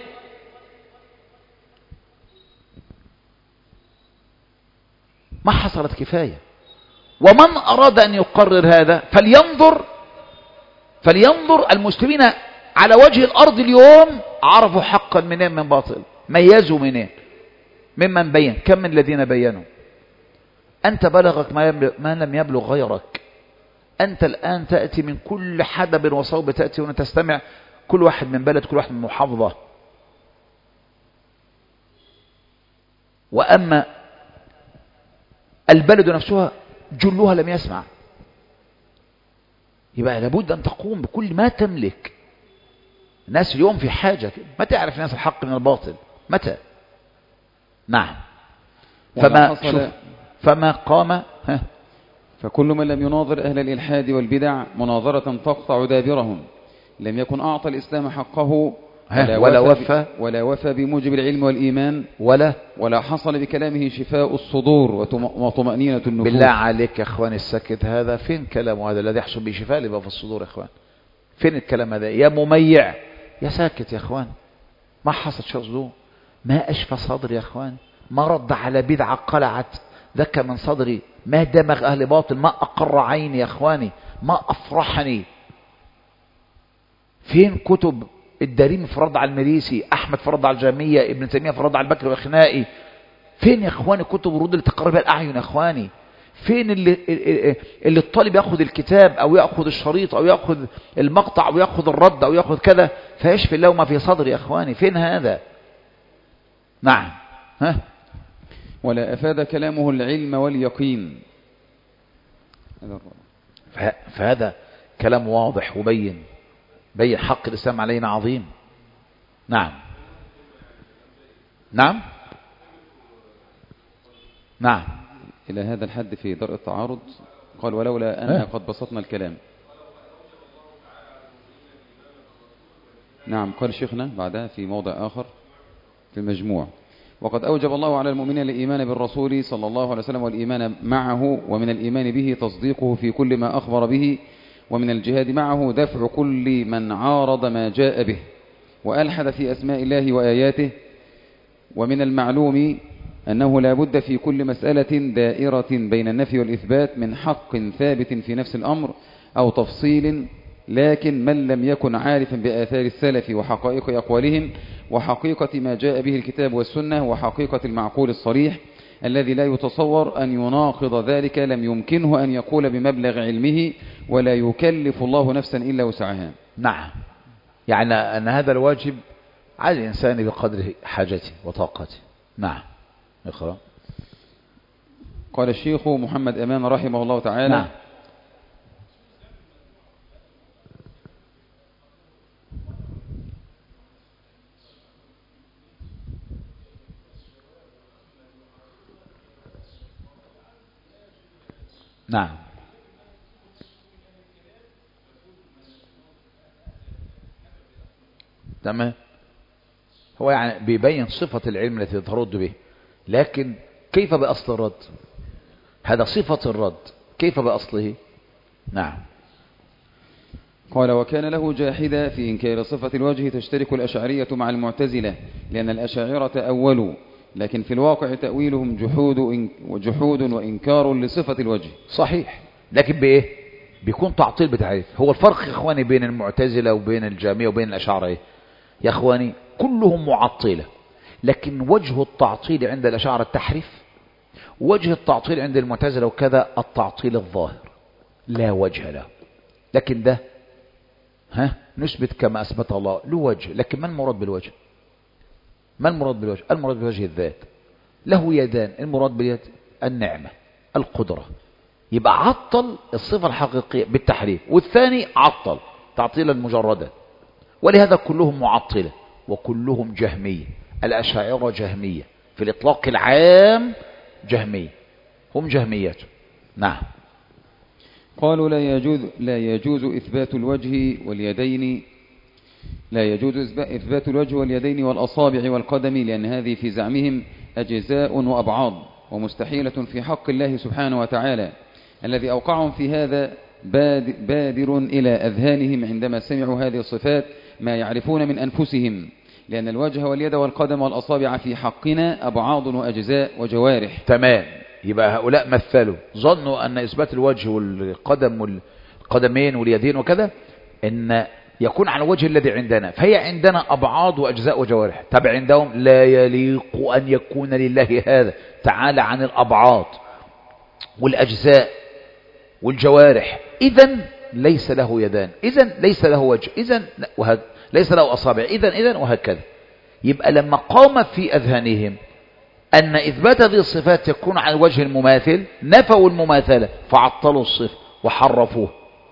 ما حصلت كفاية. ومن أراد أن يقرر هذا فلينظر المسلمين على وجه الأرض اليوم عرفوا حقا منين من باطل، ميزوا منين ممن بين. كم من الذين بينوا؟ أنت بلغك ما لم يبلغ غيرك. أنت الآن تأتي من كل حدب وصوب، تأتي وتستمع كل واحد من بلد، كل واحد من محافظة. وأما البلد نفسها جلها لم يسمع. يبقى لابد أن تقوم بكل ما تملك. الناس اليوم في حاجة، ما تعرف الناس الحق من الباطل متى؟ نعم. فما قام فكل من لم يناظر أهل الإلحاد والبدع مناظرة تقطع دابرهم لم يكن أعطى الإسلام حقه ولا وفى بموجب العلم والإيمان ولا حصل بكلامه شفاء الصدور وطمأنينة النفوس. بالله عليك يا أخوان السكت هذا فين كلامه؟ هذا الذي يحصل به شفاء اللي بقى في الصدور يا أخوان. فين الكلام هذا يا مميع يا ساكت يا أخوان؟ ما حصل شفاء صدور، ما أشفى صدري يا أخوان، ما رد على بدعة قلعت ذك من صدري، ما دمغ أهل باطل، ما أقر عيني يا أخواني، ما أفرحني. فين كتب الدارمي في رد على المريسي، أحمد في رد على الجامية، ابن تيمية في رد على البكر وخنائي؟ فين يا أخواني كتب الرد اللي تقرب الأعين يا أخواني؟ فين اللي الطالب يأخذ الكتاب أو يأخذ الشريط أو يأخذ المقطع أو يأخذ الرد أو يأخذ كذا فيشفي الله ما في صدر يا أخواني؟ فين هذا؟ نعم. ولا أفاد كلامه العلم واليقين. فهذا كلام واضح وبين حق الإسلام علينا عظيم. نعم نعم نعم. إلى هذا الحد في درء التعارض قال ولولا أن قد بسطنا الكلام. نعم قال شيخنا بعدها في موضع آخر في المجموع: وقد أوجب الله على المؤمنين الإيمان بالرسول صلى الله عليه وسلم والإيمان معه، ومن الإيمان به تصديقه في كل ما أخبر به، ومن الجهاد معه دفع كل من عارض ما جاء به وألحد في أسماء الله وآياته. ومن المعلوم أنه لا بد في كل مسألة دائرة بين النفي والإثبات من حق ثابت في نفس الأمر أو تفصيل، لكن من لم يكن عارفا بآثار السلف وحقائق أقوالهم وحقيقة ما جاء به الكتاب والسنة وحقيقة المعقول الصريح الذي لا يتصور أن يناقض ذلك لم يمكنه أن يقول بمبلغ علمه، ولا يكلف الله نفسا إلا وسعها. نعم، يعني أن هذا الواجب على الإنسان بقدر حاجته وطاقته. نعم. اقرأ. قال الشيخ محمد أمان رحمه الله تعالى: نعم. نعم. تمام. هو يعني بيبين صفة العلم التي ترد به، لكن كيف بأصل الرد؟ هذا صفة الرد، كيف بأصله؟ نعم. قال: وكان له جاحدا في إنكار صفة الوجه تشترك الأشعرية مع المعتزلة، لأن الأشاعرة أولوا، لكن في الواقع تأويلهم جحود وإنكار لصفة الوجه. صحيح، لكن بإيه؟ بيكون تعطيل بتعريف. هو الفرق يا إخواني بين المعتزلة وبين الجهمية وبين الأشاعرة يا إخواني؟ كلهم معطلة، لكن وجه التعطيل عند الأشاعرة التحريف، وجه التعطيل عند المعتزلة وكذا التعطيل الظاهر لا وجه له. لكن ده نثبت كما أثبت الله له وجه، لكن ما المراد بالوجه؟ ما المراد بالوجه؟ المراد بوجه الذات، له يدان، المراد باليد النعمة القدرة. يبقى عطل الصفة الحقيقية بالتحريف، والثاني عطل تعطيلا مجردا. ولهذا كلهم معطلة وكلهم جهمية. الأشاعرة جهمية في الإطلاق العام، جهمية، هم جهميات. نعم. قالوا لا يجوز إثبات الوجه واليدين، لا يجوز إثبات الوجه واليدين والأصابع والقدم، لأن هذه في زعمهم أجزاء وأبعاض ومستحيلة في حق الله سبحانه وتعالى، الذي أوقعهم في هذا بادر إلى أذهانهم عندما سمعوا هذه الصفات ما يعرفون من أنفسهم، لأن الوجه واليد والقدم والأصابع في حقنا أبعاض وأجزاء وجوارح. تمام. يبقى هؤلاء مثلوا، ظنوا أن إثبات الوجه والقدم والقدمين واليدين وكذا أن يكون على الوجه الذي عندنا، فهي عندنا أبعاض وأجزاء وجوارح. طب عندهم لا يليق أن يكون لله هذا تعالى عن الأبعاض والأجزاء والجوارح، إذن ليس له يدان، إذن ليس له وجه، إذن ليس له أصابع، إذن وهكذا. يبقى لما قام في أذهانهم أن إثبات هذه الصفات يكون على الوجه المماثل، نفوا المماثلة فعطلوا الصفة وحرفوه.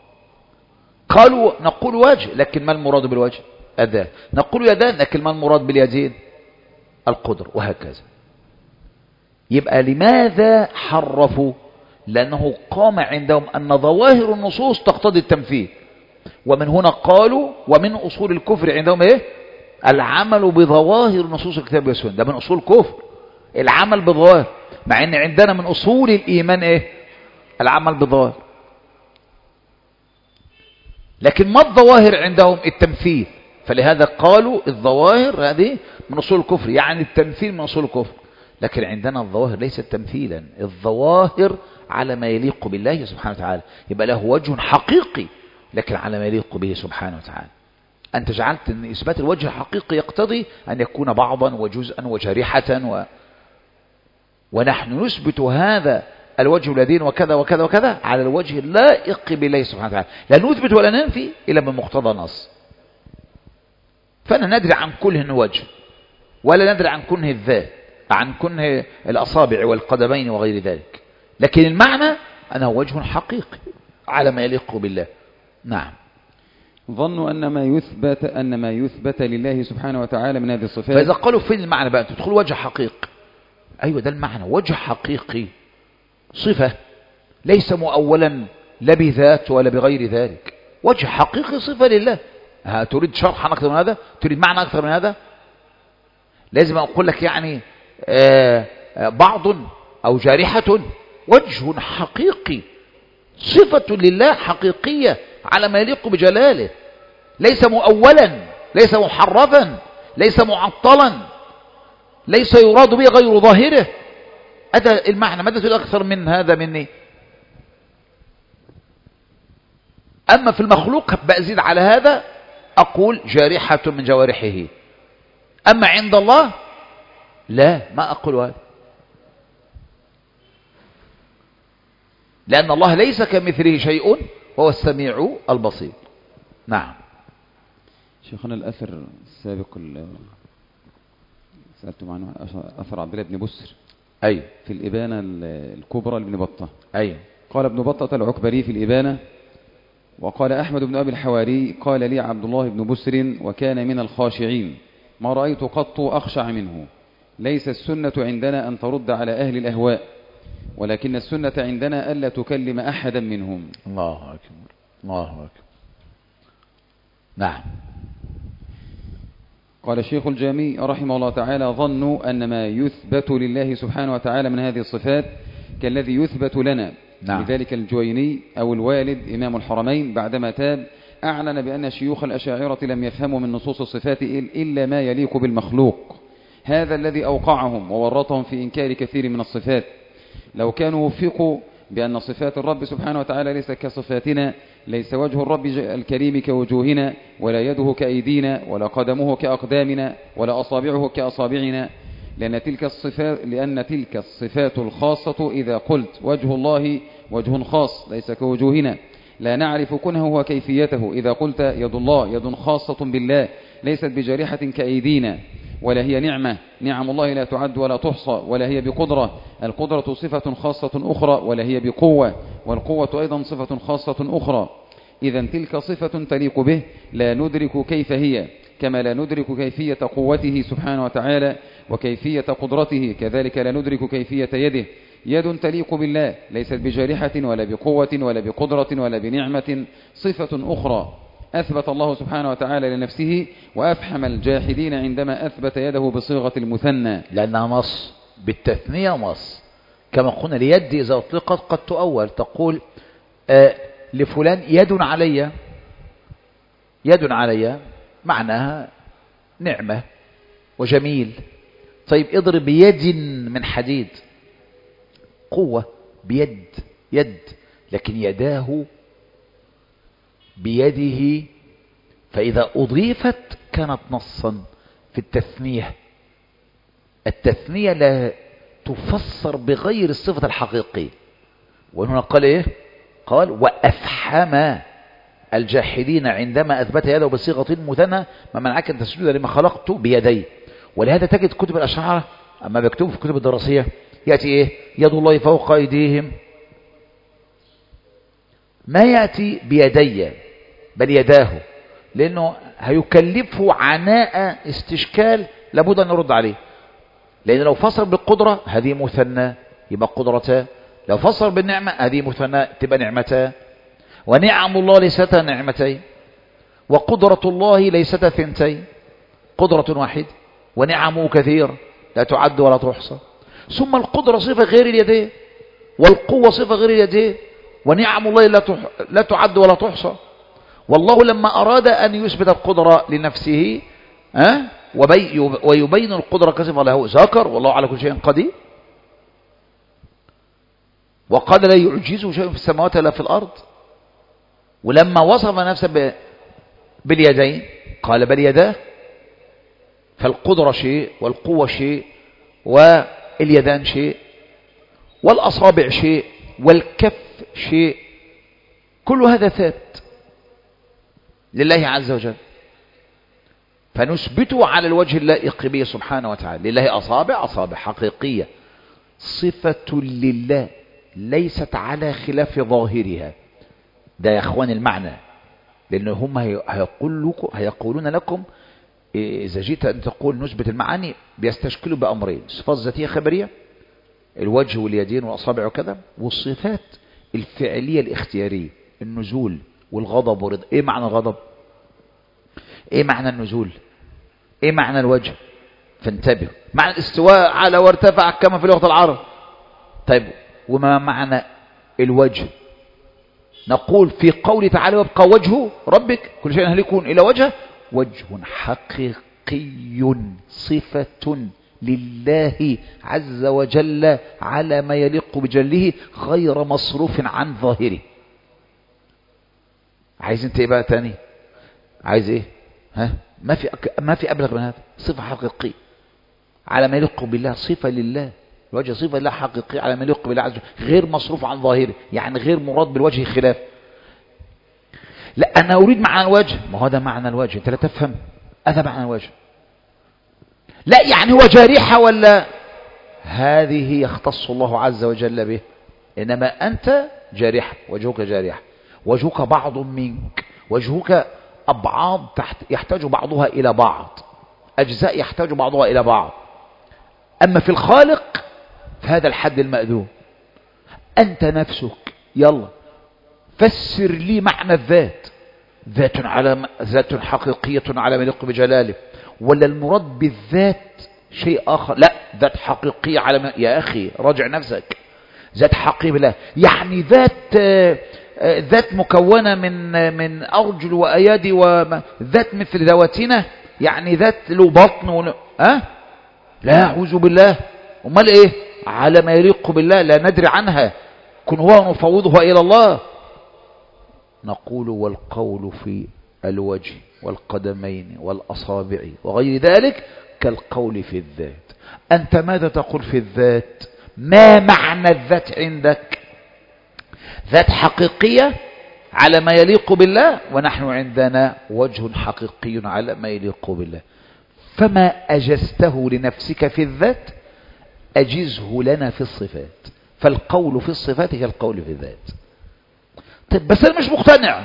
قالوا نقول وجه، لكن ما المراد بالوجه؟ أذان. نقول يدان، لكن ما المراد باليدين؟ القدر، وهكذا. يبقى لماذا حرفوا؟ لأنه قام عندهم أن ظواهر النصوص تقتضي التمثيل، ومن هنا قالوا ومن أصول الكفر عندهم إيه؟ العمل بظواهر نصوص الكتاب والسنة. ده من أصول الكفر العمل بظواهر، مع أن عندنا من أصول الإيمان إيه؟ العمل بظواهر. لكن ما الظواهر عندهم؟ التمثيل. فلهذا قالوا الظواهر هذه من أصول الكفر، يعني التمثيل من أصول الكفر. لكن عندنا الظواهر ليست تمثيلا، الظواهر على ما يليق بالله سبحانه وتعالى. يبقى له وجه حقيقي لكن على ما يليق به سبحانه وتعالى. أنت جعلت أن إثبات الوجه الحقيقي يقتضي أن يكون بعضا وجزءا وجريحة ونحن نثبت هذا الوجه الذين وكذا وكذا وكذا على الوجه اللائق بالله سبحانه وتعالى، لا نثبت ولا ننفي إلا بمقتضى نص. فأنا ندري عن كله وجه، ولا ندري عن كنه الذات، عن كنه الأصابع والقدمين وغير ذلك، لكن المعنى أنه وجه حقيقي على ما يليق بالله. نعم. ظنوا أن ما يثبت لله سبحانه وتعالى من هذه الصفات. فإذا قالوا فين المعنى بقى؟ تدخل وجه حقيقي. أيوة ده المعنى، وجه حقيقي صفة ليس مؤولا لا بذات ولا بغير ذلك، وجه حقيقي صفة لله. تريد شرحا أكثر من هذا؟ تريد معنى أكثر من هذا؟ لازم أقول لك يعني بعض أو جارحة وجه حقيقي، صفة لله حقيقية على ما يليق بجلاله، ليس مؤولا، ليس محرفا، ليس معطلا، ليس يراد به غير ظاهره. هذا المعنى. ماذا تريد أكثر من هذا مني؟ أما في المخلوق بأزيد على هذا أقول جارحة من جوارحه. أما عند الله لا، ما أقول هذا، لأن الله ليس كمثله شيء وهو السميع البصير. نعم. شيخنا الأثر السابق سألتم عنه، أثر عبد الله بن بسر أي في الإبانة الكبرى لابن بطة. أي قال ابن بطة العكبري في الإبانة: وقال أحمد بن أبي الحواري: قال لي عبد الله بن بسر وكان من الخاشعين ما رأيت قط أخشع منه. ليس السنة عندنا أن ترد على أهل الأهواء، ولكن السنة عندنا ألا تكلم أحدا منهم. الله أكبر، الله أكبر. نعم. قال الشيخ الجامي رحمه الله تعالى: ظنوا أن ما يثبت لله سبحانه وتعالى من هذه الصفات كالذي يثبت لنا. نعم. لذلك الجويني أو الوالد إمام الحرمين بعدما تاب أعلن بأن شيوخ الأشاعرة لم يفهموا من نصوص الصفات إلا ما يليق بالمخلوق. هذا الذي أوقعهم وورطهم في إنكار كثير من الصفات. لو كانوا وفقوا بأن صفات الرب سبحانه وتعالى ليس كصفاتنا، ليس وجه الرب الكريم كوجوهنا، ولا يده كأيدينا، ولا قدمه كأقدامنا، ولا أصابعه كأصابعنا، لأن تلك الصفات الخاصة إذا قلت وجه الله وجه خاص ليس كوجوهنا لا نعرف كنه وكيفيته. إذا قلت يد الله يد خاصة بالله ليست بجارحة كأيدينا، ولا هي نعم الله لا تعد ولا تحصى، ولا هي بقدرة، القدرة صفة خاصة أخرى، ولا هي بقوة، والقوة أيضا صفة خاصة أخرى. إذا تلك صفة تليق به لا ندرك كيف هي، كما لا ندرك كيفية قوته سبحانه وتعالى وكيفية قدرته، كذلك لا ندرك كيفية يده. يد تليق بالله ليست بجارحة ولا بقوة ولا بقدرة ولا بنعمة، صفة أخرى أثبت الله سبحانه وتعالى لنفسه، وأفحم الجاحدين عندما أثبت يده بصيغة المثنى، لأنها نص بالتثنية نص. كما قلنا اليد إذا أطلقت قد تؤول، تقول لفلان يد علي، يد علي معناها نعمة وجميل. طيب اضرب بيد من حديد، قوة بيد، يد، لكن يداه بيده، فإذا أضيفت كانت نصا في التثنية. التثنية لا تفسر بغير الصفة الحقيقية. وهنا قال إيه؟ قال وأفحم الجاحدين عندما أثبت يده بصيغة مثنى ما منعك أن تسجد لما خلقت بيدي. ولهذا تجد كتب الأشاعرة أما بيكتبوا في الكتب الدراسية يأتي إيه؟ يد الله فوق أيديهم، ما يأتي بيدي بل يداه، لأنه هيكلفه عناء استشكال لابد أن نرد عليه. لأن لو فصل بالقدرة هذه مثنى يبقى قدرتان، لو فصل بالنعمة هذه مثنى تبقى نعمتان، ونعم الله ليستا نعمتين، وقدرة الله ليستا ثنتين، قدرة واحد ونعمه كثير لا تعد ولا تحصى. ثم القدرة صفة غير اليدين، والقوة صفة غير اليدين، ونعم الله لا تعد ولا تحصى. والله لما أراد أن يثبت القدرة لنفسه ويبين القدرة كصفة له ذكر والله على كل شيء قدير، وقال لا يعجزه شيء في السماوات ولا في الأرض. ولما وصف نفسه باليدين قال بل يداه. فالقدرة شيء، والقوة شيء، واليدان شيء، والأصابع شيء، والكف شيء، كل هذا ثابت لله عز وجل، فنثبته على الوجه اللائق به سبحانه وتعالى. لله أصابع، أصابع حقيقية، صفة لله ليست على خلاف ظاهرها. ده يا اخوان المعنى، لان هم هيقولون لكم اذا جيت ان تقول نثبت المعاني بيستشكلوا بامرين: صفات ذاتيه خبريه، الوجه واليدين والاصابع وكذا، والصفات الفعليه الاختياريه، النزول والغضب والرضا. ايه معنى الغضب؟ ايه معنى النزول؟ ايه معنى الوجه؟ فانتبه. معنى الاستواء على وارتفع كما في لغه العرب. طيب وما معنى الوجه؟ نقول في قوله تعالى: ويبقى وجه ربك كل شيء هلكون إلى وجهه، وجه حقيقي صفة لله عز وجل على ما يليق بجله غير مصروف عن ظاهره. عايز انت ايه بقى تاني؟ عايز ايه؟ ها؟ ما في ابلغ من هذا. صفة حقيقية على ما يليق بالله، صفة لله، الوجه صفة لله حقيقية على ما يليق بالله عز وجل غير مصروف عن ظاهره، يعني غير مراد بالوجه خلاف. لا أنا أريد معنى الوجه. ما هو ده معنى الوجه، أنت لا تفهم. هذا معنى الوجه. لا يعني هو جارحة ولا هذه يختص الله عز وجل به، إنما أنت جارحة، وجهك جارحة، وجهك بعض منك، وجهك أبعاض يحتاج بعضها إلى بعض، أجزاء يحتاج بعضها إلى بعض. أما في الخالق فهذا الحد المأذون. أنت نفسك يلا فسر لي معنى الذات. ذات حقيقية على ما يليق بجلاله، ولا المراد بالذات شيء آخر؟ لا، ذات حقيقية على ما... يا أخي راجع نفسك. ذات حقيقية لا يعني ذات مكونة من أرجل وأيادي، وذات مثل ذواتنا، يعني ذات له بطن لا أعوذ بالله. امال ايه؟ على ما يليق بالله لا ندري عنها، كن هو نفوضها إلى الله. نقول والقول في الوجه والقدمين والأصابع وغير ذلك كالقول في الذات. أنت ماذا تقول في الذات؟ ما معنى الذات عندك؟ ذات حقيقية على ما يليق بالله، ونحن عندنا وجه حقيقي على ما يليق بالله. فما أجزته لنفسك في الذات أجزه لنا في الصفات، فالقول في الصفات كالقول في الذات. طيب بس أنا مش مقتنع.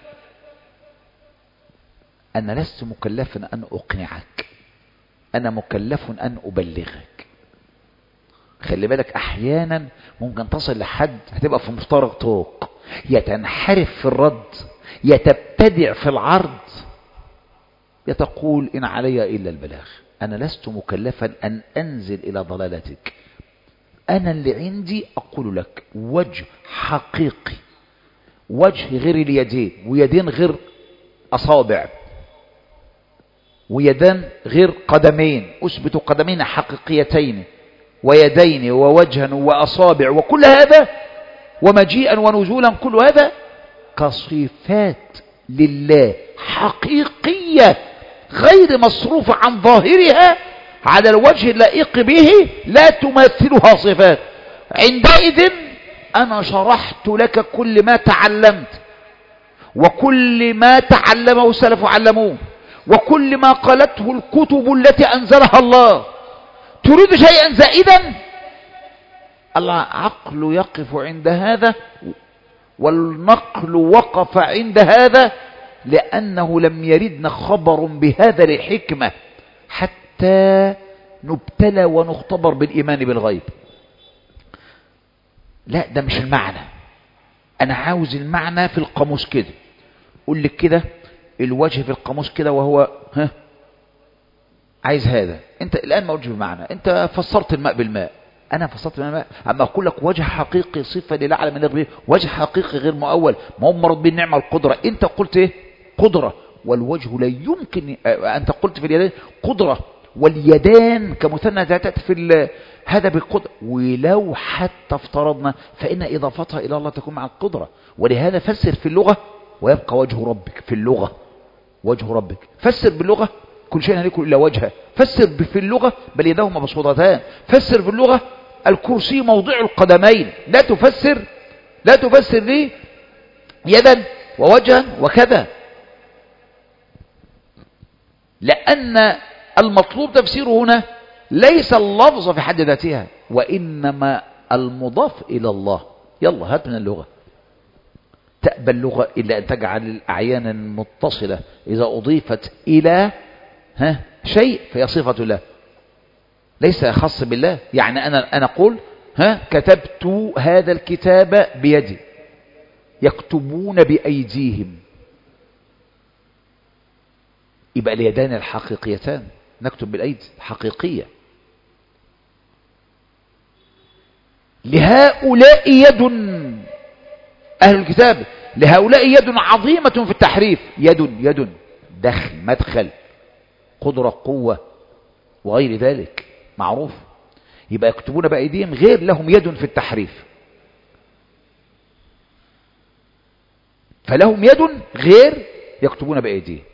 أنا لست مكلفا أن أقنعك، أنا مكلف أن أبلغك. خلي بالك أحيانا ممكن تصل لحد هتبقى في مفترق طرق، يتنحرف في الرد، يتبتدع في العرض، يتقول إن علي إلا البلاغ. أنا لست مكلفا أن أنزل إلى ضلالتك. أنا اللي عندي أقول لك وجه حقيقي، وجه غير اليدين، ويدين غير أصابع، ويدان غير قدمين. أثبت قدمين حقيقيتين ويدين ووجها وأصابع، وكل هذا ومجيئا ونزولا، كل هذا كصفات لله حقيقية غير مصروفة عن ظاهرها على الوجه اللائق به، لا تماثلها صفات. عندئذ أنا شرحت لك كل ما تعلمت، وكل ما تعلمه السلف علموه، وكل ما قالته الكتب التي أنزلها الله. تريد شيئا زائدا؟ العقل يقف عند هذا، والنقل وقف عند هذا، لأنه لم يردنا خبر بهذا لحكمة حتى نبتلى ونختبر بالإيمان بالغيب. لا ده مش المعنى. أنا عاوز المعنى في القاموس كده. قول لك كده الوجه في القاموس كده، وهو عايز هذا. انت الآن ما قلتش بالمعنى، انت فسرت الماء بالماء، انا فسرت الماء. اما اقول لك وجه حقيقي صفة لله على من به، وجه حقيقي غير مؤول، ما هو مرض بالنعمة القدرة. انت قلت ايه؟ قدرة. والوجه لا يمكن، انت قلت في اليدين قدرة، واليدان كمثنى ذاتات في هذا بالقدرة. ولو حتى افترضنا فإن إضافتها إلى الله تكون مع القدرة. ولهذا فسر في اللغة ويبقى وجه ربك. في اللغة وجه ربك، فسر باللغة كل شيء هلك إلا وجهه. فسر في اللغة بل يداه مبسوطتان. فسر في اللغة الكرسي موضع القدمين. لا تفسر لي يدا ووجها وكذا، لأن المطلوب تفسيره هنا ليس اللفظ في حد ذاتها، وإنما المضاف إلى الله. يلا هات من اللغة. تأبى اللغة إلا أن تجعل الأعيان المتصلة إذا أضيفت إلى شيء فهي صفة الله ليس خاص بالله. يعني أنا أقول كتبت هذا الكتاب بيدي، يكتبون بأيديهم، يبقى اليدان الحقيقيتان، نكتب بالأيدي الحقيقية. لهؤلاء يد، أهل الكتاب لهؤلاء يد عظيمة في التحريف. يد دخل، مدخل، قدرة، قوة وغير ذلك معروف. يبقى يكتبون بأيديهم غير لهم يد في التحريف، فلهم يد غير يكتبون بأيديهم.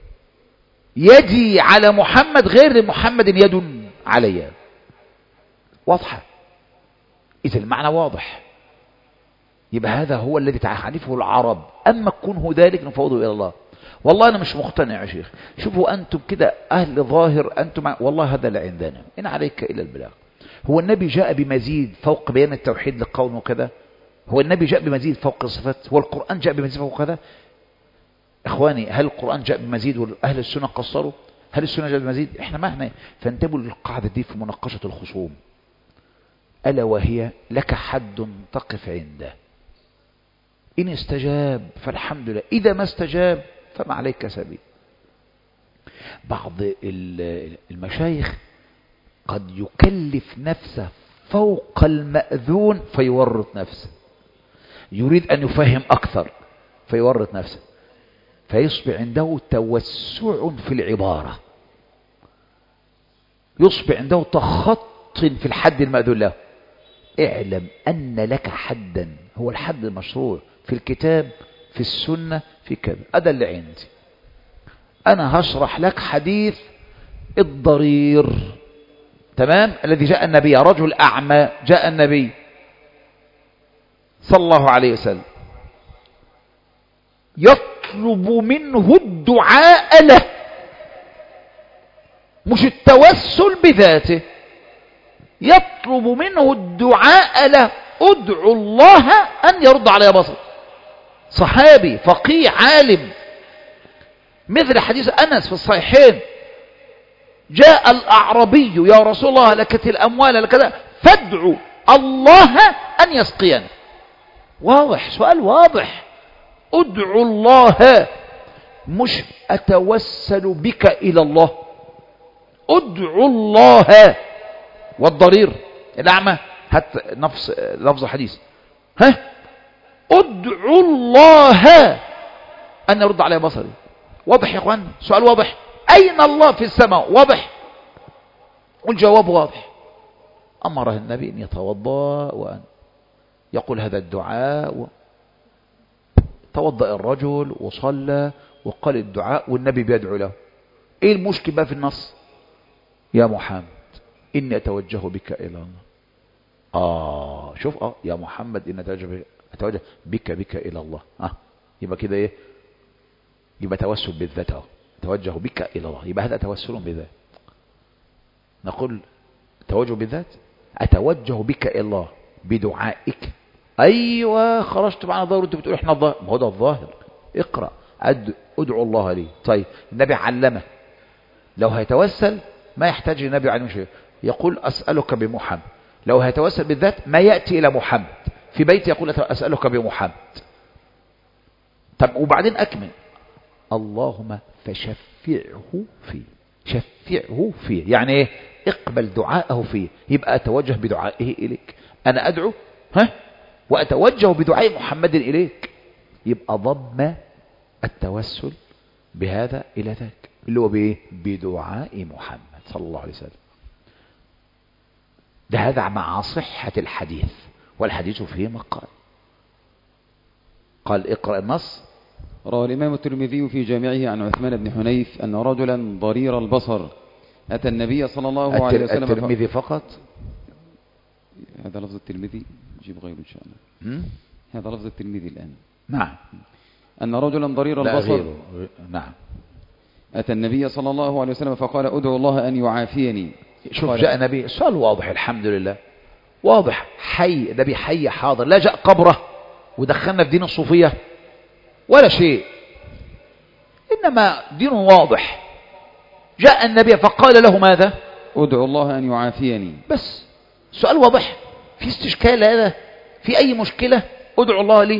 يدي على محمد غير لمحمد يد علي. واضحة؟ إذا المعنى واضح. يبقى هذا هو الذي تعرفه العرب. أما كونه ذلك نفوضه إلى الله. والله أنا مش مقتنع يا شيخ، شوفوا أنتم كده أهل ظاهر أنتم، والله هذا لا عندنا، إن عليك إلى البلاغ. هو النبي جاء بمزيد فوق بيان التوحيد للقوم وكذا؟ هو النبي جاء بمزيد فوق الصفات؟ هو القرآن جاء بمزيد فوق كذا؟ إخواني، هل القرآن جاء بمزيد وأهل السنة قصروا؟ هل السنة جاء بمزيد؟ إحنا ما احنا. فانتبهوا للقاعدة دي في مناقشة الخصوم، ألا وهي لك حد تقف عنده، إن استجاب فالحمد لله، إذا ما استجاب فما عليك سبيل. بعض المشايخ قد يكلف نفسه فوق المأذون فيورط نفسه، يريد أن يفهم أكثر فيورط نفسه، فيصبح عنده توسع في العبارة، يصبح عنده تخط في الحد المأذون له. اعلم أن لك حدا هو الحد المشروع في الكتاب، في السنة، في كذا. هذا اللي عندي. أنا هشرح لك حديث الضرير، تمام، الذي جاء النبي، رجل أعمى جاء النبي صلى الله عليه وسلم يطلب منه الدعاء له، مش التوسل بذاته، يطلب منه الدعاء له. ادعو الله أن يرد علي بصر. صحابي فقيه عالم، مثل حديث أنس في الصحيحين، جاء الأعربي يا رسول الله لكت الأموال لكذا فادعوا الله أن يسقينا. واضح، سؤال واضح. ادعو الله، مش أتوسل بك إلى الله. ادعو الله. والضرير الأعمى حتى نفس لفظ حديث، ادعو الله أن يرد علي بصري. واضح يا اخوان؟ سؤال واضح. أين الله في السماء؟ واضح، والجواب واضح. أمره النبي أن يتوضأ وأن يقول هذا الدعاء. توضأ الرجل وصلى وقال الدعاء والنبي بيدعو له. ايه المشكلة بقى في النص؟ يا محمد إني أتوجه بك إلى الله. شوف يا محمد إني أتوجه بك إلى الله. يبقى كده ايه؟ يبقى توسل بالذات. أتوجه بك إلى الله، يبقى هذا توسل بالذات. نقول توجه بالذات، أتوجه بك إلى الله بدعائك. أيوة، خرجت معنا ظاهر وأنت بتقول إحنا الظاهر. ما هو ده الظاهر. اقرأ أدعو الله لي. طيب النبي علمه لو هيتوسل ما يحتاج النبي عليه شيء، يقول أسألك بمحمد. لو هيتوسل بالذات ما يأتي إلى محمد في بيتي يقول أسألك بمحمد. طب وبعدين أكمل، اللهم فشفعه فيه. شفعه فيه يعني ايه؟ اقبل دعاءه فيه. يبقى أتوجه بدعائه إليك. أنا أدعو وأتوجه بدعاء محمد إليك. يبقى ضم التوسل بهذا إلى ذاك اللي هو بإيه؟ بدعاء محمد صلى الله عليه وسلم. ده هذا مع صحة الحديث، والحديث فيه مقال. قال اقرأ النص. روى الإمام الترمذي في جامعه عن عثمان بن حنيف أن رجلا ضرير البصر أتى النبي صلى الله عليه وسلم. الترمذي فقط؟ هذا لفظ الترمذي، جيب غيره إن شاء الله. هذا لفظ الترمذي الآن. نعم. أن رجلا ضرير البصر نعم أتى النبي صلى الله عليه وسلم فقال ادعو الله أن يعافيني. شوف جاء النبي، سؤال واضح الحمد لله، واضح، حي ده بيحي حاضر، لا جاء قبره ودخلنا في دين الصوفية ولا شيء، إنما دين واضح. جاء النبي فقال له ماذا؟ ادعو الله أن يعافيني. بس سؤال واضح، في استشكال هذا؟ في أي مشكلة؟ ادعو الله لي.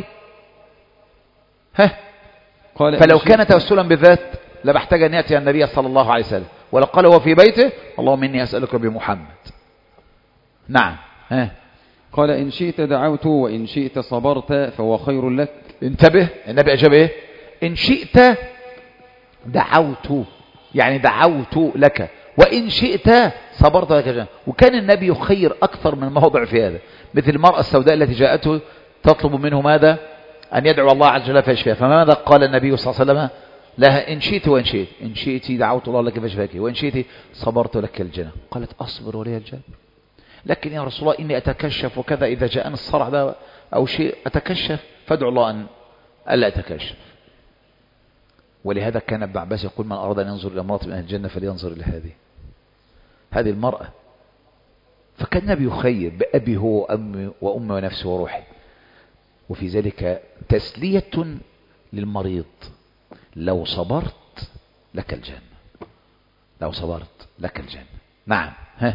قال فلو كان توسلا بالذات لبحتاج أن يأتي النبي صلى الله عليه وسلم، ولا قال هو في بيته اللهم إني أسألك بمحمد. نعم. قال إن شئت دعوت وإن شئت صبرت فهو خير لك. انتبه، النبي أجاب إيه؟ إن شئت دعوت، يعني دعوت لك، وإن شئت صبرت لك جنة. وكان النبي يخير أكثر من موضع في هذا، مثل المرأة السوداء التي جاءته تطلب منه ماذا؟ أن يدعو الله عز وجل فيشفيها. فماذا قال النبي صلى الله عليه وسلم لها؟ إن شئت وإن شئت، إن شئت دعوت الله لك فيشفيك، وإن شئت صبرت لك الجنة. قالت أصبر ولي الجنة، لكن يا رسول الله إني أتكشف وكذا، إذا جاءني الصرع ده أو شيء أتكشف، فادعو الله أن ألا أتكشف. ولهذا كان ابن عباس يقول من أراد أن ينظر إلى امرأة من أهل الجنة فلينظر إلى هذه المرأة. فكان النبي يخير بأبي هو وأمي وأمي ونفسي وروحي. وفي ذلك تسلية للمريض، لو صبرت لك الجنة، لو صبرت لك الجنة. نعم.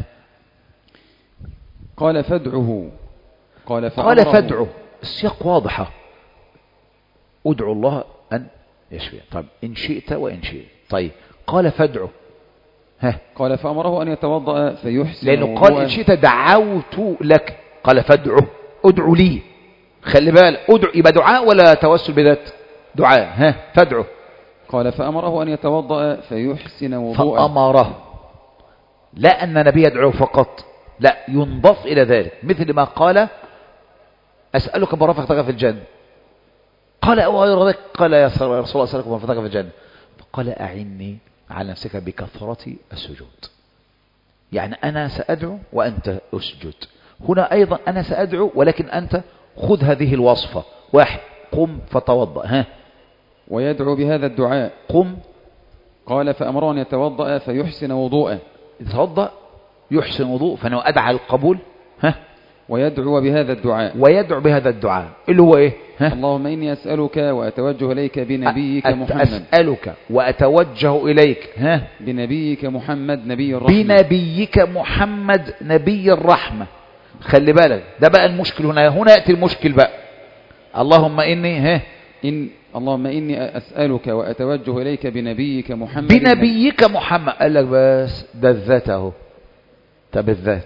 قال فادعه. قال فادعه، السياق واضحة، ادعو الله أن يشفي. طيب إن شئت وإن شئت. طيب قال فادعه. قال فأمره أن يتوضأ فيحسن، لأنه قال إن شئت دعوت لك، قال فادعه، ادعو لي. خلي بالك، ادعو يبقى دعاء ولا توسل بذات؟ دعاء. فادعه. قال فأمره أن يتوضأ فيحسن وضوءه. فأمره، لا أن النبي يدعو فقط، لا، ينضاف إلى ذلك، مثل ما قال أسألك برفقتك في الجنة. قال أو غير ذلك؟ قال يا رسول الله أسألك برفقتك في الجنة. فقال أعني على نفسك بكثرة السجود، يعني أنا سأدعو وأنت أسجد. هنا أيضا أنا سأدعو ولكن أنت خذ هذه الوصفة. واحد، قم فتوضأ. ويدعو بهذا الدعاء. قم. قال فأمره أن يتوضأ فيحسن وضوءه. يتوضأ يحسن وضوء، فأنا أدعى القبول. ويدعو بهذا الدعاء. ويدعو بهذا الدعاء اللي هو إيه؟ اللهم إني أسألك وأتوجه إليك بنبيك محمد. أسألك وأتوجه إليك بنبيك محمد نبي الرحمة. بنبيك محمد نبي الرحمة. خلي بالك، ده بقى المشكل هنا يأتي المشكل بقى. اللهم إني اللهم إني أسألك وأتوجه إليك بنبيك محمد. بنبيك محمد. قال لك بس ده الذات اهو، طب الذات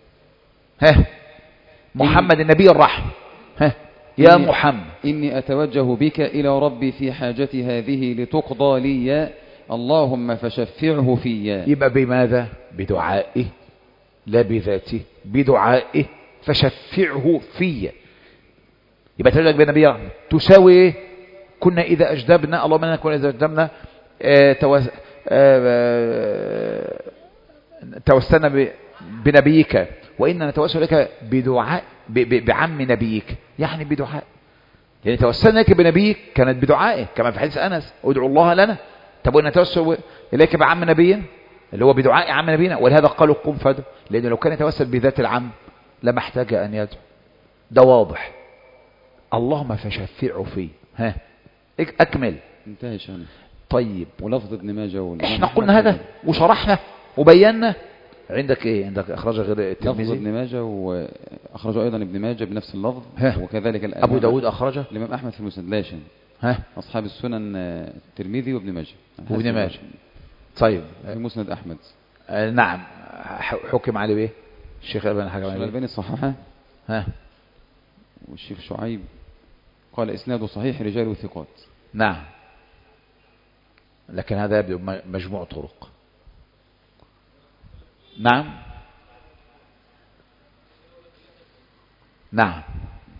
محمد النبي الرحمة. يا محمد إني أتوجه بك إلى ربي في حاجتي هذه لتقضى لي، اللهم فشفعه في. يبقى بماذا؟ بدعائه، لا بذاته، بدعائه فشفعه في. يبقى ترجع بنبي الرحمة تساوي إيه؟ كنا إذا أجدبنا، اللهم إننا كنا إذا أجدبنا توسلنا بنبيك، وإننا نتوسل لك بدعاء بعم نبيك، يعني بدعاء، يعني توسلنا لك بنبيك كانت بدعائه، كما في حديث أنس ادعوا الله لنا. طب وإن نتوسل إليك بعم نبينا اللي هو بدعاء عم نبينا، ولهذا قالوا قم فادعو، لأنه لو كان يتوسل بذات العم لما احتاج أن يدعو. ده واضح. اللهم فشفعه فيه. أكمل. انتهى شأنه. طيب ولفظ ابن ماجه احنا قلنا هذا وشرحنا وبينا. عندك ايه؟ عندك اخرجه غير الترمذي؟ لفظ ابن ماجه، واخرجه ايضا ابن ماجه بنفس اللفظ، وكذلك ابو داود اخرجه، الامام احمد في المسند لا شيء. اصحاب السنن الترمذي وابن ماجه. وابن ماجه. طيب في مسند احمد. نعم. حكم عليه بايه الشيخ الألباني؟ حكم عليه الألباني صححه. والشيخ شعيب قال اسناده صحيح رجاله ثقات. نعم، لكن هذا يبدو مجموع طرق. نعم نعم.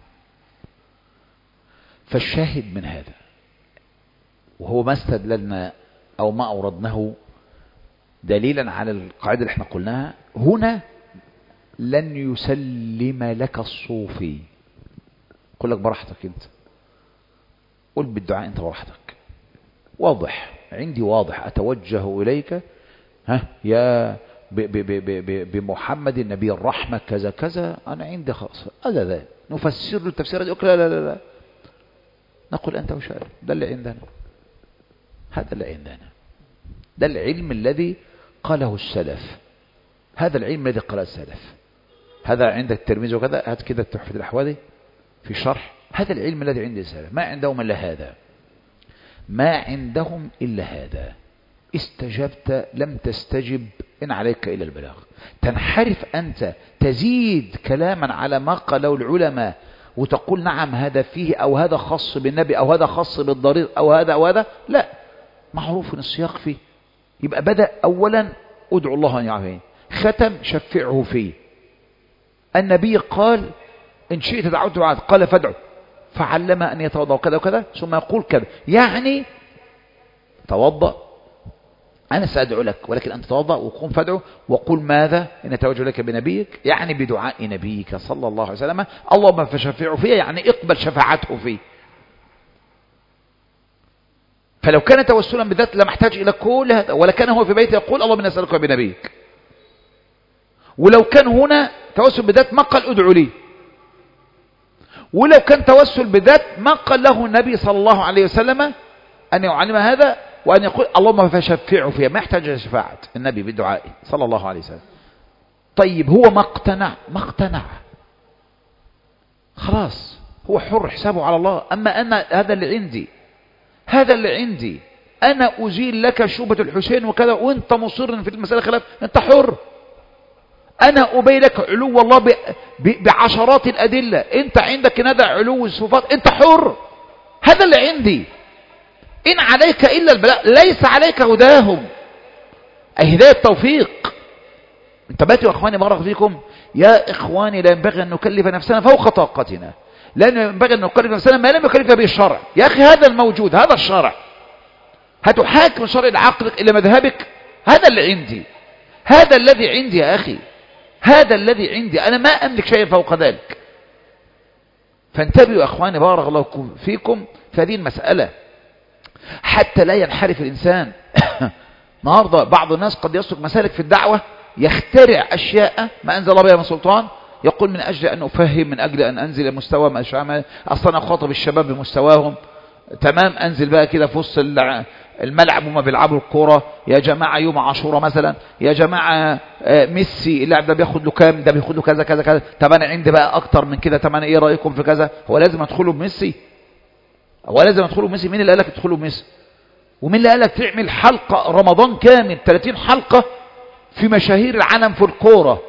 فالشاهد من هذا، وهو ما استدللنا أو ما أوردناه دليلا على القاعدة اللي احنا قلناها هنا، لن يسلم لك الصوفي. قل لك براحتك انت، قل بالدعاء انت براحتك، واضح عندي، واضح. أتوجه إليك يا بمحمد النبي الرحمة كذا كذا، أنا عندي خاص هذا ذا نفسر له التفسير يقول لا لا لا لا، نقول أنت وش ده اللي عندنا، هذا اللي عندنا، ده العلم الذي قاله السلف، هذا العلم الذي قاله السلف. هذا عند الترمذي وكذا، هات كده التحفة الأحوذي في شرح، هذا العلم الذي عند السلف، ما عندهم إلا هذا، ما عندهم إلا هذا. استجبت لم تستجب إن عليك إلى البلاغ. تنحرف أنت تزيد كلاما على ما قاله العلماء وتقول نعم هذا فيه أو هذا خاص بالنبي أو هذا خاص بالضرير أو هذا أو هذا، لا، معروف السياق فيه. يبقى بدأ أولا ادعو الله أن يعافيه، ختم شفعه فيه. النبي قال إن شئت دعوت دعاء، قال فادعو، فعلم أن يتوضأ وكذا وكذا ثم يقول كذا، يعني توضأ أنا سأدعو لك ولكن أنت توضأ وقم فادعو وقل ماذا إن أتوجه لك بنبيك، يعني بدعاء نبيك صلى الله عليه وسلم، اللهم فشفعه فيه، يعني اقبل شفاعته فيه. فلو كان توسلا بذات لم احتاج إلى كل هذا، ولا كان هو في بيته يقول اللهم نسألك بنبيك. ولو كان هنا توسل بذات ما قال ادعو لي، ولو كان توسل بذات ما قال له النبي صلى الله عليه وسلم أن يعلم هذا وأن يقول اللهم فشفعه فيها، ما يحتاج إلى شفاعة النبي بدعائه صلى الله عليه وسلم. طيب هو ما اقتنع خلاص، هو حر حسابه على الله. أما أنا هذا اللي عندي أنا أزيل لك شوبة الحسين وكذا وأنت مصر في المسألة خلاف، أنت حر. أنا أبين لك علو الله بعشرات الأدلة، أنت عندك ندى علو الصفات، أنت حر. هذا اللي عندي. إن عليك إلا البلاء، ليس عليك هداهم، أي هداية التوفيق. انتبهتوا يا إخواني بارك فيكم؟ يا إخواني لا ينبغي أن نكلف نفسنا فوق طاقتنا، لا ينبغي أن نكلف نفسنا ما لم يكلف به الشرع. يا أخي هذا الموجود، هذا الشرع، هتحاكم شرع لعقلك إلى مذهبك؟ هذا اللي عندي، هذا الذي عندي يا أخي، هذا الذي عندي، أنا ما أملك شيء فوق ذلك. فانتبهوا يا إخواني بارك الله فيكم في هذه المسألة حتى لا ينحرف الإنسان. النهارده بعض الناس قد يسلك مسالك في الدعوة، يخترع أشياء ما أنزل الله بها من سلطان، يقول من أجل أن أفهم، من أجل أن أنزل مستوى ما أشعر، أصلا أخاطب الشباب بمستواهم، تمام، أنزل بقى كده في وسط الملعب وما بيلعبوا الكورة، يا جماعة يوم عاشوراء مثلا، يا جماعة ميسي اللاعب ده بياخد له كام، ده بياخد له كذا كذا كذا، طب أنا عندي بقى أكتر من كده، طب أنا إيه رأيكم في كذا؟ هو لازم أدخله بميسي؟ هو لازم أدخله بميسي؟ مين اللي قالك تدخله بميسي؟ ومين اللي قالك تعمل حلقة رمضان كامل 30 حلقة في مشاهير العالم في الكورة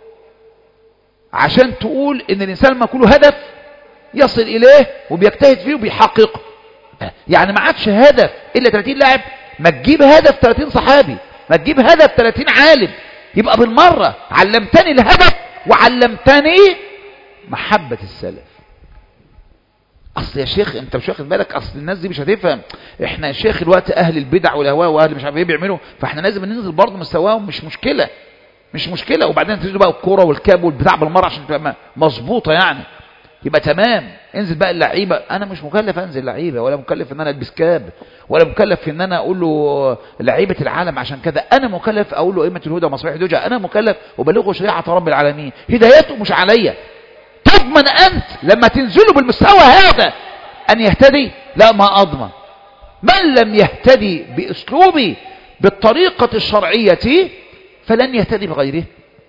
عشان تقول ان الانسان ما كله هدف يصل اليه وبيجتهد فيه وبيحققه؟ يعني ما عادش هدف الا 30 لاعب، ما تجيب هدف 30 صحابي، ما تجيب هدف 30 عالم، يبقى بالمرة علمتني الهدف وعلمتني محبة السلف. اصل يا شيخ انت مش واخد بالك، اصل الناس دي مش هتفهم، احنا يا شيخ الوقت اهل البدع والاهواء واهل مش عارف ايه بيعملوا، فاحنا لازم ننزل برضه مستواهم، مش مشكله، وبعدين تنزلوا بقى الكوره والكاب والبتاع بالمره عشان تبقى مظبوطه يعني، يبقى تمام. انزل بقى اللعيبه، انا مش مكلف انزل لعيبه، ولا مكلف ان انا البس كاب، ولا مكلف ان انا اقول له لعيبه العالم عشان كذا، انا مكلف اقول له ائمه الهدى ومصابيح الهدى، انا مكلف وبلغه شريعه رب العالمين، هدايته مش عليا. تضمن انت لما تنزلوا بالمستوى هذا ان يهتدي؟ لا، ما اضمن. من لم يهتدي باسلوبي بالطريقه الشرعيه فلن يهتدي بغيره،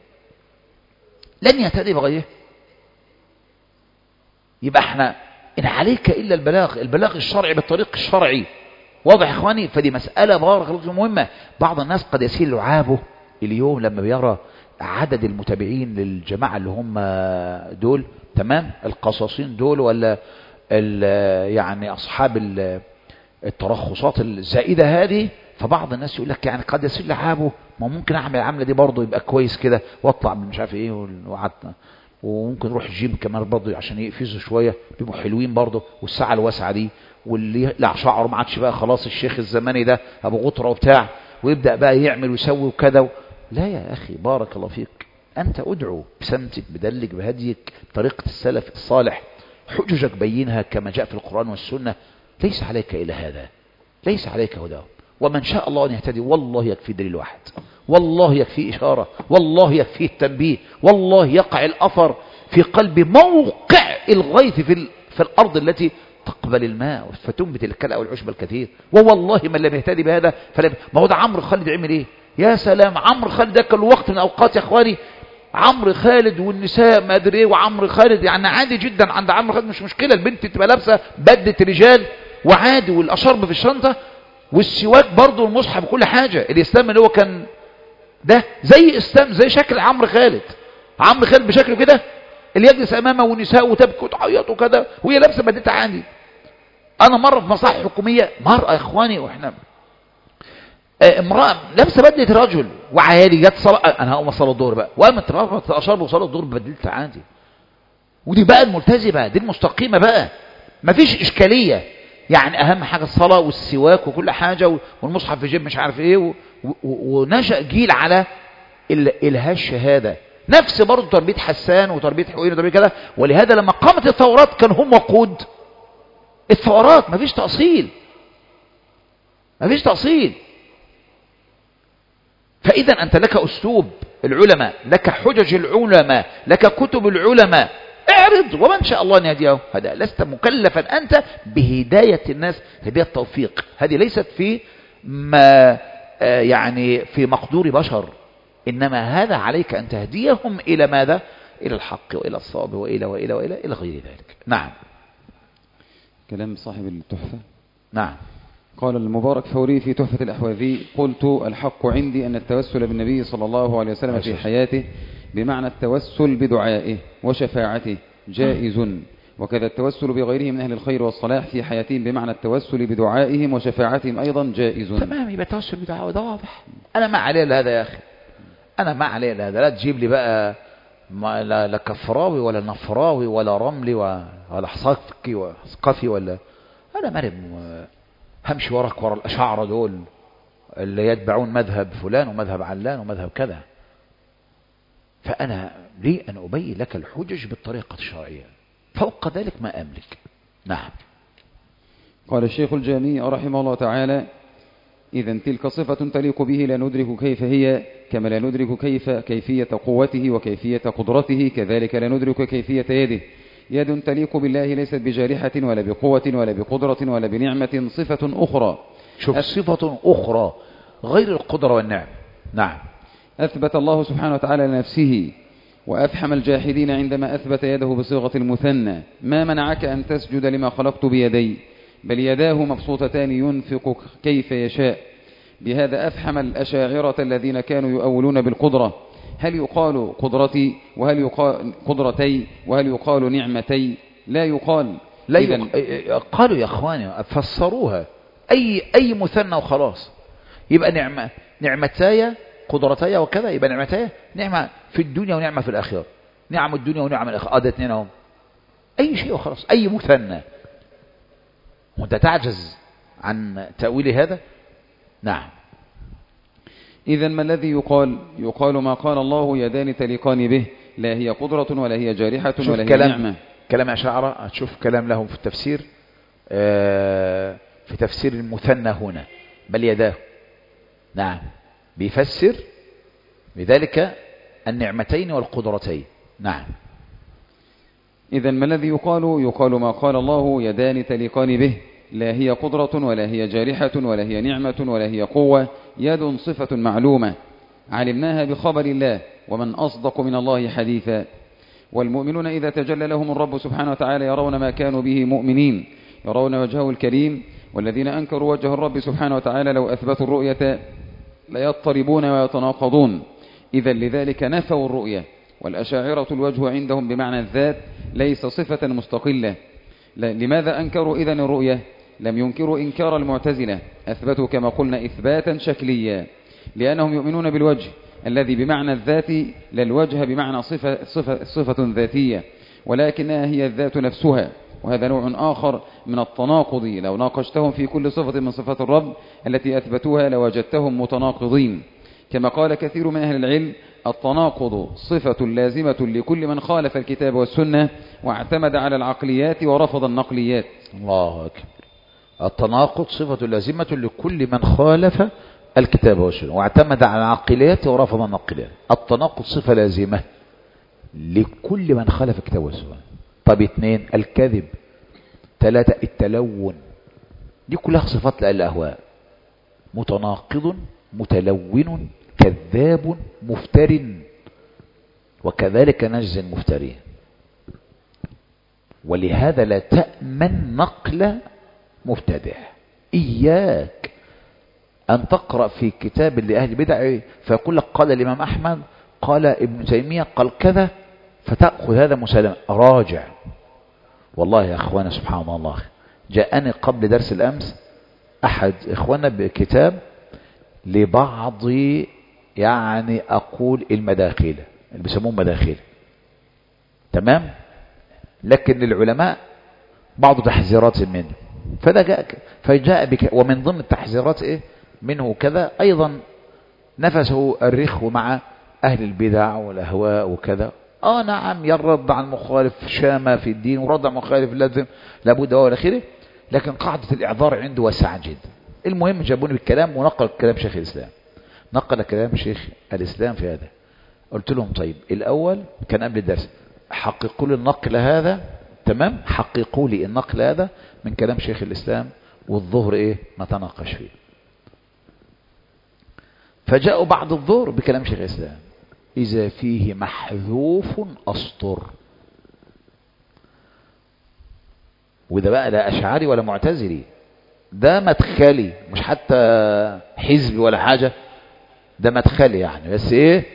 لن يهتدي بغيره. يبقى احنا ان عليك الا البلاغ الشرعي بالطريق الشرعي، واضح يا اخواني؟ فدي مساله بارك الله فيكم مهمه. بعض الناس قد يسيل لعابه اليوم لما بيرى عدد المتابعين للجماعه اللي هم دول، تمام، القصاصين دول، ولا يعني اصحاب الترخصات الزائده هذه، فبعض الناس يقول لك يعني قد يسيل لعابه، ما ممكن اعمل العمله دي برضه يبقى كويس كده واطلع من مش عارف ايه وقعدنا، وممكن نروح الجيم كمان برضه عشان يقفزوا شويه، بيبقوا حلوين برضه، والساعه الواسعه دي، واللي يقلع شعره ما عادش بقى خلاص الشيخ الزماني ده ابو غطره وبتاع، ويبدا بقى يعمل ويسوي وكذا. لا يا اخي بارك الله فيك، انت ادعو بسمتك بدلك بهديك طريقه السلف الصالح، حججك بينها كما جاء في القران والسنه، ليس عليك الا هذا، ليس عليك هداهم. ومن شاء الله أن يهتدي والله يكفي دليل واحد، والله يكفي إشارة، والله يكفي التنبيه، والله يقع الأثر في قلب موقع الغيث في الأرض التي تقبل الماء فتنبت الكلأ والعشب الكثير. ووالله من لم يهتدي بهذا ما هو ده عمرو خالد عمل ايه؟ يا سلام، عمرو خالد ده كان له وقت من الأوقات يا اخواني، عمرو خالد والنساء ما ادري ايه، وعمرو خالد يعني عادي جدا عند عمرو خالد، مش مشكلة البنت تبقى لابسة بدلة رجال وعادي، والأشرب في الشنطة والسواك برضه والمصحف وكل حاجة. الإسلام اللي هو كان ده زي إسلام زي شكل عمرو خالد. عمرو خالد بشكله كده اللي يجلس أمامه والنساء وتبكي وتعيط وكذا وهي لابسة بدلة عادي. أنا مرة في مصلحة حكومية، مرة يا إخواني وإحنا امرأة لابسة بدلة رجل وعادي، جت صلاة، أنا هقوم أصلي الظهر بقى، وقامت أشرب وصلاة الظهر ببدلة عادي. ودي بقى الملتزمة، دي المستقيمة بقى، مفيش إشكالية. يعني أهم حاجة الصلاة والسواك وكل حاجة والمصحف في جيب مش عارف إيه، ونشأ جيل على إلهاء الشهادة. نفس برضه تربية حسان وتربية حقوقين وتربية كده. ولهذا لما قامت الثورات كان هم وقود الثورات، مفيش تأصيل، مفيش تأصيل. فإذا أنت لك أسلوب العلماء، لك حجج العلماء، لك كتب العلماء، اعرض ومن شاء الله أن يهديه. هذا لست مكلفا أنت بهداية الناس هداية التوفيق، هذه ليست في ما يعني في مقدور بشر، إنما هذا عليك أن تهديهم إلى ماذا؟ إلى الحق وإلى الصواب وإلى وإلى وإلى إلى غير ذلك. نعم. كلام صاحب التحفة. نعم. قال المبارك فوري في تحفة الأحواذي: قلت الحق عندي أن التوسل بالنبي صلى الله عليه وسلم في حياته بمعنى التوسل بدعائه وشفاعته جائز، وكذا التوسل بغيره من أهل الخير والصلاح في حياتهم بمعنى التوسل بدعائهم وشفاعتهم أيضا جائز. تمام، يبقى التوسل بدعائه ده واضح. أنا ما عليه لهذا يا أخي، أنا ما عليه لهذا. لا تجيب لي بقى لا كفراوي ولا نفراوي ولا رملي ولا حصكي وحصقفي ولا، أنا مرم همشي وراك ورا الأشاعرة دول اللي يتبعون مذهب فلان ومذهب علان ومذهب كذا. فأنا لي أن أبين لك الحجج بالطريقة الشرعية، فوق ذلك ما أملك. نعم. قال الشيخ الجامي رحمه الله تعالى: إذن تلك صفة تليق به لا ندرك كيف هي، كما لا ندرك كيفية قوته وكيفية قدرته، كذلك لا ندرك كيفية يده. يد تليق بالله ليست بجارحة ولا بقوة ولا بقدرة ولا بنعمة، صفة أخرى. شوف، صفة أخرى غير القدرة والنعم. نعم. أثبت الله سبحانه وتعالى لنفسه، وأفحم الجاحدين عندما أثبت يده بصيغة المثنى: ما منعك أن تسجد لما خلقت بيدي، بل يداه مبسوطتان ينفق كيف يشاء. بهذا أفحم الأشاعرة الذين كانوا يؤولون بالقدرة. هل يقال قدرتي وهل يقال قدرتي وهل يقال نعمتي؟ لا يقال. قالوا يا أخواني فسروها أي مثنى وخلاص، يبقى نعمتاي قدرتاي وكذا، يبقى نعمتاي نعمة في الدنيا ونعمة في الآخرة، نعم الدنيا ونعم الآخرة، ده اتنين اهم، أي شيء وخلاص، أي مثنى. وأنت تعجز عن تأويل هذا؟ نعم. إذن ما الذي يقال ما قال الله يدان تليقان به، لا هي قدرة ولا هي جارحة ولا هي نعمة. كلام أشاعرة، هتشوف كلام لهم في التفسير، في تفسير المثنى هنا بل يداه. نعم، بيفسر بذلك النعمتين والقدرتين. نعم. إذن ما الذي يقال ما قال الله يدان تليقان به، لا هي قدرة ولا هي جارحة ولا هي نعمة ولا هي قوة. يد صفة معلومة علمناها بخبر الله، ومن أصدق من الله حديثا. والمؤمنون إذا تجلى لهم الرب سبحانه وتعالى يرون ما كانوا به مؤمنين، يرون وجهه الكريم. والذين أنكروا وجه الرب سبحانه وتعالى لو أثبتوا الرؤية ليضطربون ويتناقضون، إذا لذلك نفوا الرؤية. والأشاعرة الوجه عندهم بمعنى الذات ليس صفة مستقلة. لماذا أنكروا إذن الرؤية؟ لم ينكروا إنكار المعتزلة، أثبتوا كما قلنا إثباتا شكليا، لأنهم يؤمنون بالوجه الذي بمعنى الذات، لا الوجه بمعنى صفة ذاتية، ولكنها هي الذات نفسها. وهذا نوع آخر من التناقض، لو ناقشتهم في كل صفة من صفات الرب التي أثبتوها لوجدتهم متناقضين. كما قال كثير من أهل العلم: التناقض صفة لازمة لكل من خالف الكتاب والسنة واعتمد على العقليات ورفض النقليات. الله أكبر، التناقض صفة لازمة لكل من خالف الكتاب والسنة واعتمد على العقليات ورفض النقليات. التناقض صفة لازمة لكل من خالف الكتاب والسنة. طب 2 الكذب. 3 التلون. دي كلها صفات لأهل الأهواء. متناقض متلون كذاب مفتر، وكذلك نجزي المفترين. ولهذا لا تأمن نقل مبتدع. إياك أن تقرأ في كتاب لأهل البدع فيقول لك قال الإمام أحمد قال ابن تيمية قال كذا فتأخذ هذا مسلما. راجع. والله يا أخوانا سبحان الله، جاءني قبل درس الأمس أحد إخوانا بكتاب لبعض يعني أقول المداخيل اللي بيسموهم مداخيل، تمام، لكن العلماء بعض تحذيرات منه، فجاء ومن ضمن التحذيرات إيه منه كذا أيضا نفسه الرخو مع أهل البدع والأهواء وكذا. نعم يرد عن مخالف شامة في الدين ورد عن مخالف لازم لابد وإلى آخره، لكن قاعدة الإعذار عنده واسعة جدا. المهم جابوني بالكلام ونقل كلام شيخ الإسلام، نقل كلام شيخ الإسلام في هذا. قلت لهم طيب الأول كان قبل الدرس حققوا لي النقل هذا، تمام، حققوا لي النقل هذا من كلام شيخ الإسلام والظهر إيه نتناقش فيه. فجاءوا بعد الظهر بكلام شيخ الإسلام إذا فيه محذوف أسطر. وده بقى لا أشعري ولا معتزلي، ده مدخلي مش حتى حزبي ولا حاجة، ده مدخلي يعني، بس إيه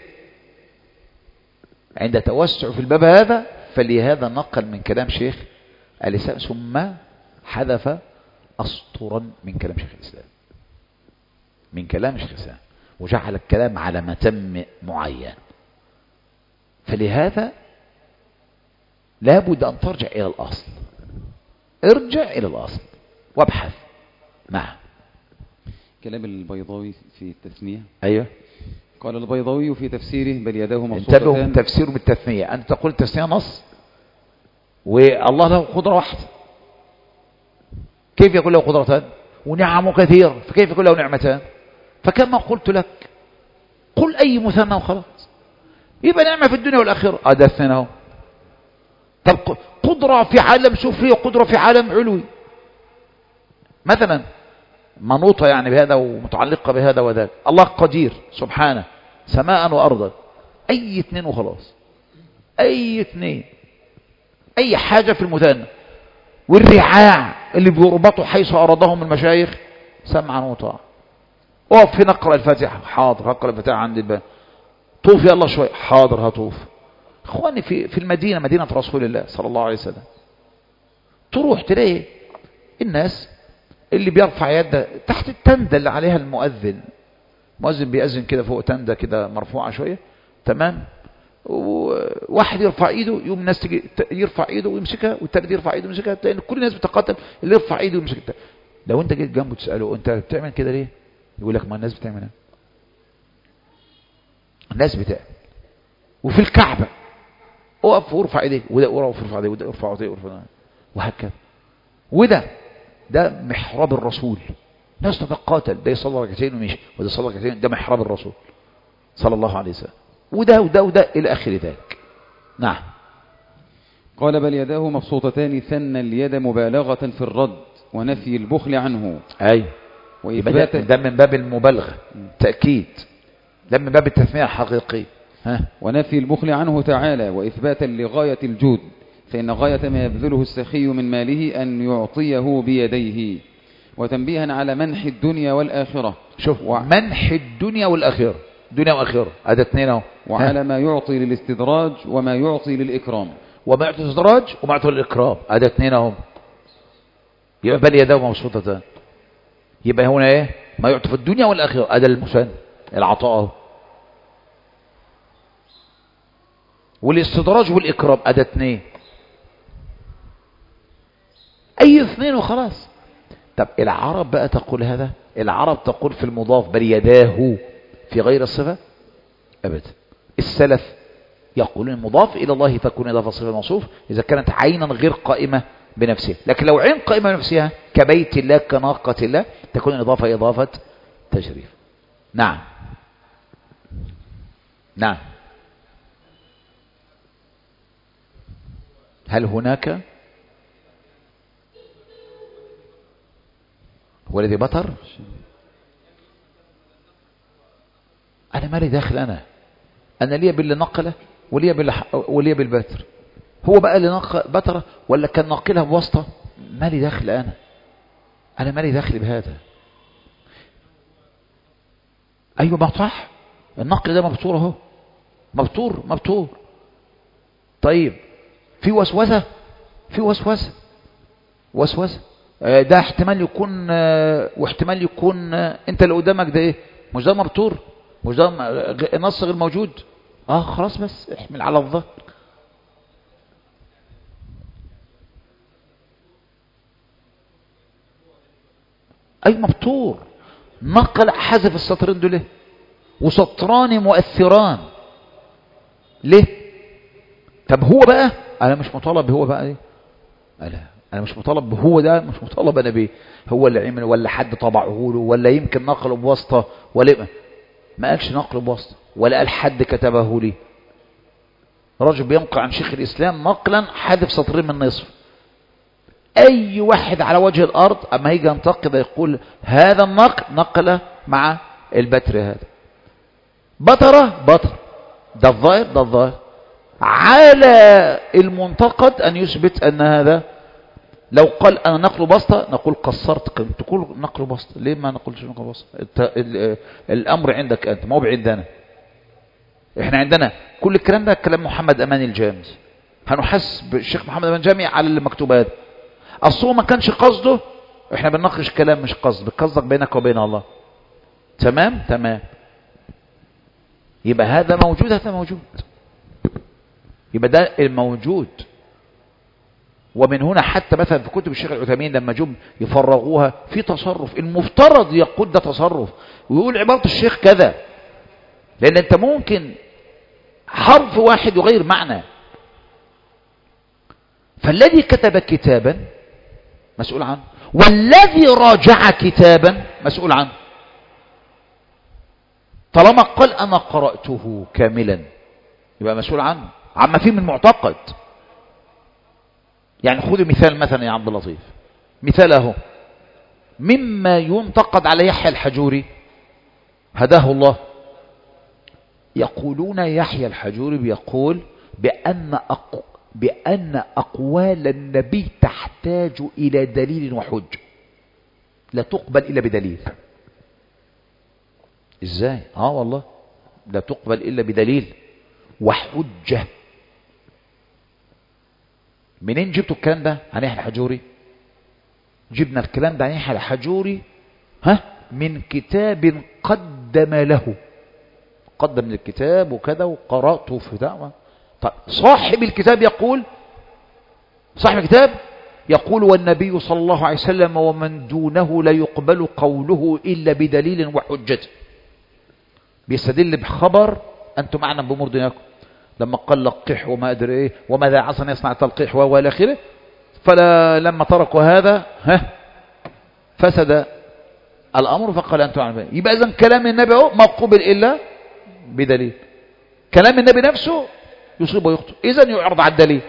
عند توسع في الباب هذا فلهذا نقل من كلام شيخ الإسلام ثم حذف أسطرا من كلام شيخ الإسلام، من كلام شيخ الإسلام، وجعل الكلام على متم معين. فلهذا لابد أن ترجع إلى الأصل، ارجع إلى الأصل وابحث. نعم. كلام البيضاوي في التثنية. أيوه. قال البيضاوي في تفسيره بل يداه مبسوطتان. انتبهوا تفسيره بالتثنية، أنت تقول التثنية نص والله له قدرة واحدة، كيف يكون له قدرتان ونعمه كثير، فكيف يكون له نعمتان؟ فكما قلت لك قل أي مثنى وخلاص، يبقى نعمة في الدنيا والآخرة. ده اثنين اهو. طب قدرة في عالم سفلي وقدرة في عالم علوي مثلا منوطة يعني بهذا ومتعلقة بهذا وذاك. الله قدير سبحانه سماء وأرضا، أي اثنين وخلاص، أي اثنين، أي حاجة في المثنى. والرعاع اللي بيربطوا حيث أرادهم المشايخ سمعا وطاعة. اقف في نقرأ الفاتحة، حاضر هقرأ الفاتحة عند الباب. طوف يلا شوي، حاضر هطوف. اخواني في المدينة، مدينة رسول الله صلى الله عليه وسلم، تروح تلاقي الناس اللي بيرفع يده تحت التندة اللي عليها المؤذن، مؤذن بيأذن كده فوق تندة كده مرفوعة شوية، تمام، وواحد يرفع ايده يوم الناس تيجي يرفع ايده ويمسكها والتاني يرفع ايده ويمسكها، لان كل الناس بتقاتل اللي يرفع ايده ويمسكها. لو انت جيت جنبه تسأله انت بتعمل كده ليه؟ يقول لك ما الناس بتعملها، الناس بتعمل. وفي الكعبة اقف وارفع ايديك، وده اقف وارفع ايديك، وده ارفع ايديك وهكذا. ده محراب الرسول، ناس تتقاتل، ده يصلي ركعتين ومشي وده يصلي ركعتين، ده محراب الرسول صلى الله عليه وسلم، وده الى اخر ذلك. نعم. قال بل يداه مبسوطتان ثنى اليد مبالغة في الرد ونفي البخل عنه. اي وإثبات ده من باب المبالغة تأكيد، ده من باب التثنية الحقيقي. ونفي البخل عنه تعالى وإثباتا لغاية الجود، فإن غاية ما يبذله السخي من ماله أن يعطيه بيديه، وتنبيها على منح الدنيا والآخرة. شوف منح الدنيا والآخرة، دنيا وآخرة هذا اثنين اهو. وعلى ما يعطي للاستدراج وما يعطي للإكرام، وما يعطي للاستدراج وما يعطي للإكرام، هذا اثنين اهو. يبقى بل يداه مبسوطتان، يبقى هنا ايه؟ ما يعطي في الدنيا والآخرة، هذا المسان العطاء اهو. والاستدراج والإكرام هذا اثنين، أي اثنين وخلاص. طب العرب بقى تقول هذا، العرب تقول في المضاف بل يداه في غير الصفة أبدا. السلف يقولون المضاف إلى الله تكون إضافة صفة موصوف إذا كانت عينا غير قائمة بنفسها. لكن لو عين قائمة بنفسها كبيت الله كناقة الله تكون الإضافة إضافة تشريف. نعم نعم. هل هناك هو الذي بطر؟ أنا مالي داخل، أنا ليا باللي نقله وليا بالبتر. هو بقى اللي بتره ولا كان ناقلها بواسطة؟ مالي داخل، أنا مالي داخل بهذا. أيوة ما صح، النقل ده مبتور اهو، مبتور. طيب في وسوسة، وسوسة ده احتمال يكون واحتمال يكون انت اللي قدامك ده ايه، مش ده مبتور، مش ده نص غير موجود. خلاص بس احمل على الظهر. اي مبتور، نقل حذف السطرين دول وسطران مؤثران ليه؟ طب هو بقى انا مش مطالب، هو بقى ايه؟ انا مش مطالب، هو ده مش مطالب انا بيه، هو اللي عمل ولا حد طبعه له ولا يمكن نقله بواسطه، ولا ما قالش نقله بواسطه ولا قال حد كتبه لي. رجل بينقل عن شيخ الاسلام نقلا حذف سطرين من نصف. اي واحد على وجه الارض اما يجي ينتقد يقول هذا النقل نقله مع البتر، هذا بطر ده الظاهر على المنتقد ان يثبت ان هذا. لو قال انا نقل بسطه نقول قصرت، تقول نقل بسطه، ليه ما نقولش نقل بسطه؟ الامر عندك انت، ما هو عندنا. احنا عندنا كل الكلام ده كلام محمد امان الجامي، هنحسب الشيخ محمد امان الجامي على اللي مكتوب هذا. اصله ما كانش قصده، احنا بنناقش كلام مش قصد، بتقصدك بينك وبين الله. تمام. يبقى هذا موجود، يبقى ده الموجود. ومن هنا حتى مثلا في كتب الشيخ العثيمين لما جم يفرغوها في تصرف المفترض يقول ده تصرف ويقول عبارة الشيخ كذا، لان انت ممكن حرف واحد يغير معنى. فالذي كتب كتابا مسؤول عنه، والذي راجع كتابا مسؤول عنه. طالما قال انا قرأته كاملا يبقى مسؤول عنه عما فيه من معتقد. يعني خذ مثال يا عبد اللطيف، مثاله مما ينتقد على يحيى الحجوري هداه الله. يقولون يحيى الحجوري بيقول بأن أقوال النبي تحتاج إلى دليل وحج، لا تقبل إلا بدليل. إزاي؟ والله لا تقبل إلا بدليل وحجة. منين جبتوا الكلام ده عن يحيى الحجوري؟ جبنا الكلام ده عن يحيى الحجوري من كتاب قدم له، قدم الكتاب وكذا وقرأته في دعوة. طيب صاحب الكتاب يقول والنبي صلى الله عليه وسلم ومن دونه لا يقبل قوله إلا بدليل وحجة. بيستدل بخبر أنتم أعلم بأمور دنياكم، لما قال لقح وما أدري إيه وماذا عصا يصنع التلقيح وإلى آخره. فلما تركوا هذا فسد الأمر فقال أنتم أعلم. يبقى إذن كلام النبي ما قبل إلا بدليل. كلام النبي نفسه يصيب ويخطئ، إذن يعرض على الدليل.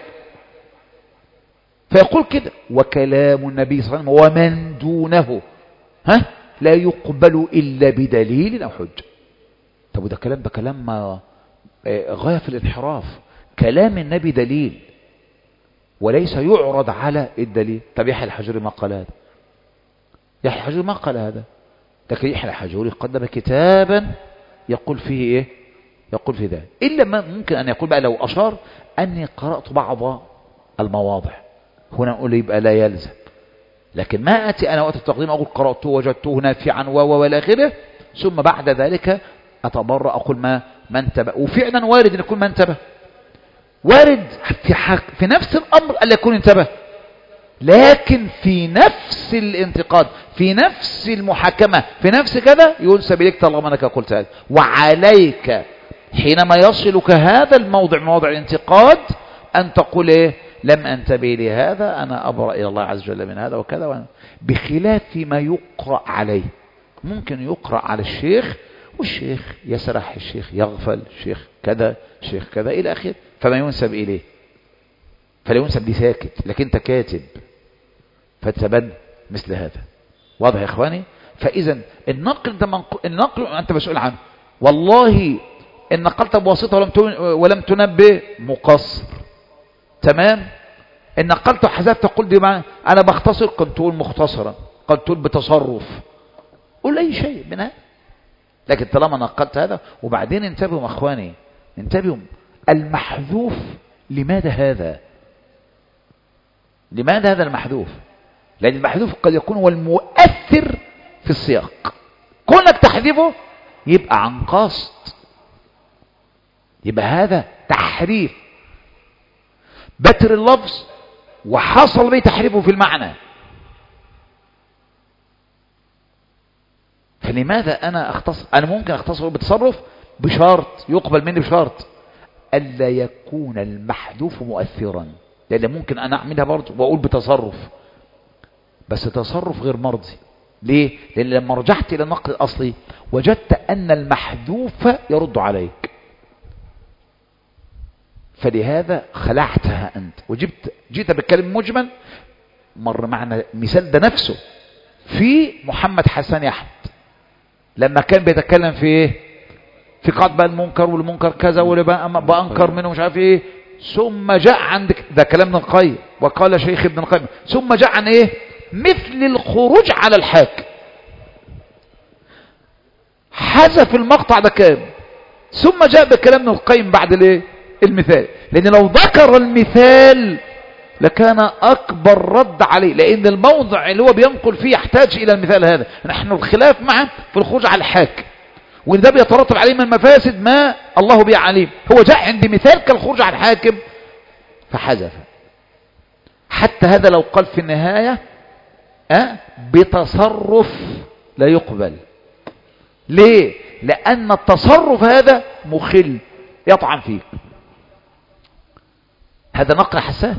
فيقول كده وكلام النبي صلى الله عليه وسلم ومن دونه لا يقبل إلا بدليل أو حجة. طب وده كلام غاية في الانحراف. كلام النبي دليل وليس يعرض على الدليل. طب يحيى الحجوري ما قال هذا، يحيى الحجوري ما قال هذا، لكن يحيى الحجوري قدم كتابا يقول فيه ايه، يقول فيه ذلك. إلا ما ممكن أن يقول بقى لو أشار أني قرأت بعض المواضع هنا نقول يبقى لا يلزم. لكن ما أتي أنا وقت التقديم أقول قرأته وجدته نافعا وإلى آخره ثم بعد ذلك أتبرأ أقول ما انتبه. وفعلا وارد أن يكون ما انتبه، وارد في نفس الأمر ألا يكون انتبه، لكن في نفس الانتقاد في نفس المحاكمة في نفس كذا ينسب إليك طالما أنك قلت هذا. وعليك حينما يصلك هذا الموضع مواضع الانتقاد أن تقول إيه لم أنتبه لهذا، أنا أبرأ إلى الله عز وجل من هذا وكذا، بخلاف ما يقرأ عليه. ممكن يقرأ على الشيخ والشيخ يسرح، الشيخ يغفل، الشيخ كذا، الشيخ كذا إلى آخره، فما ينسب إليه، فلا ينسب لي ساكت، لكن أنت كاتب فتبن مثل هذا. واضح يا إخواني؟ فإذا النقل أنت مسؤول عنه. والله إن نقلت بواسطة ولم تنبه مقصر، تمام. إن نقلت وحذفت تقول دي معنا أنا بختصر، قد تقول مختصرا، قد تقول بتصرف، قول أي شيء من هذا. لكن طالما نقلت هذا. وبعدين انتبهوا أخواني، انتبهوا، المحذوف لماذا هذا؟ لماذا هذا المحذوف؟ لأن المحذوف قد يكون هو المؤثر في السياق، كونك تحذفه يبقى عن قصد، يبقى هذا تحريف، بتر اللفظ وحصل به تحريفه في المعنى. فلماذا أنا أختصر؟ أنا ممكن أختصره بتصرف بشرط يقبل مني، بشرط ألا يكون المحذوف مؤثرا، لأن ممكن أنا أعملها برضه وأقول بتصرف، بس تصرف غير مرضي. ليه؟ لأن لما رجعت إلى النقل الأصلي وجدت أن المحذوف يرد عليك، فلهذا خلعتها أنت جيت بكلام مجمل. مر معنا مثال ده نفسه في محمد حسن أحمد لما كان بيتكلم في ايه؟ في قطع بقى المنكر والمنكر كذا واللي بأنكر منه مش عارف ايه، ثم جاء عندك ده كلام ابن القيم، وقال شيخ ابن القيم، ثم جاء عن ايه؟ مثل الخروج على الحاكم، حذف المقطع ده كام، ثم جاء بكلام ابن القيم بعد الايه؟ المثال. لان لو ذكر المثال لكان اكبر رد عليه، لان الموضع اللي هو بينقل فيه يحتاج الى المثال هذا. نحن الخلاف معه في الخروج على الحاكم، وان ده بيترتب عليه من مفاسد ما الله به عليم. هو جاء عند مثال كالخروج على الحاكم فحذف. حتى هذا لو قال في النهاية بتصرف لا يقبل. ليه؟ لأن التصرف هذا مخل يطعن فيه. هذا نقل حسان.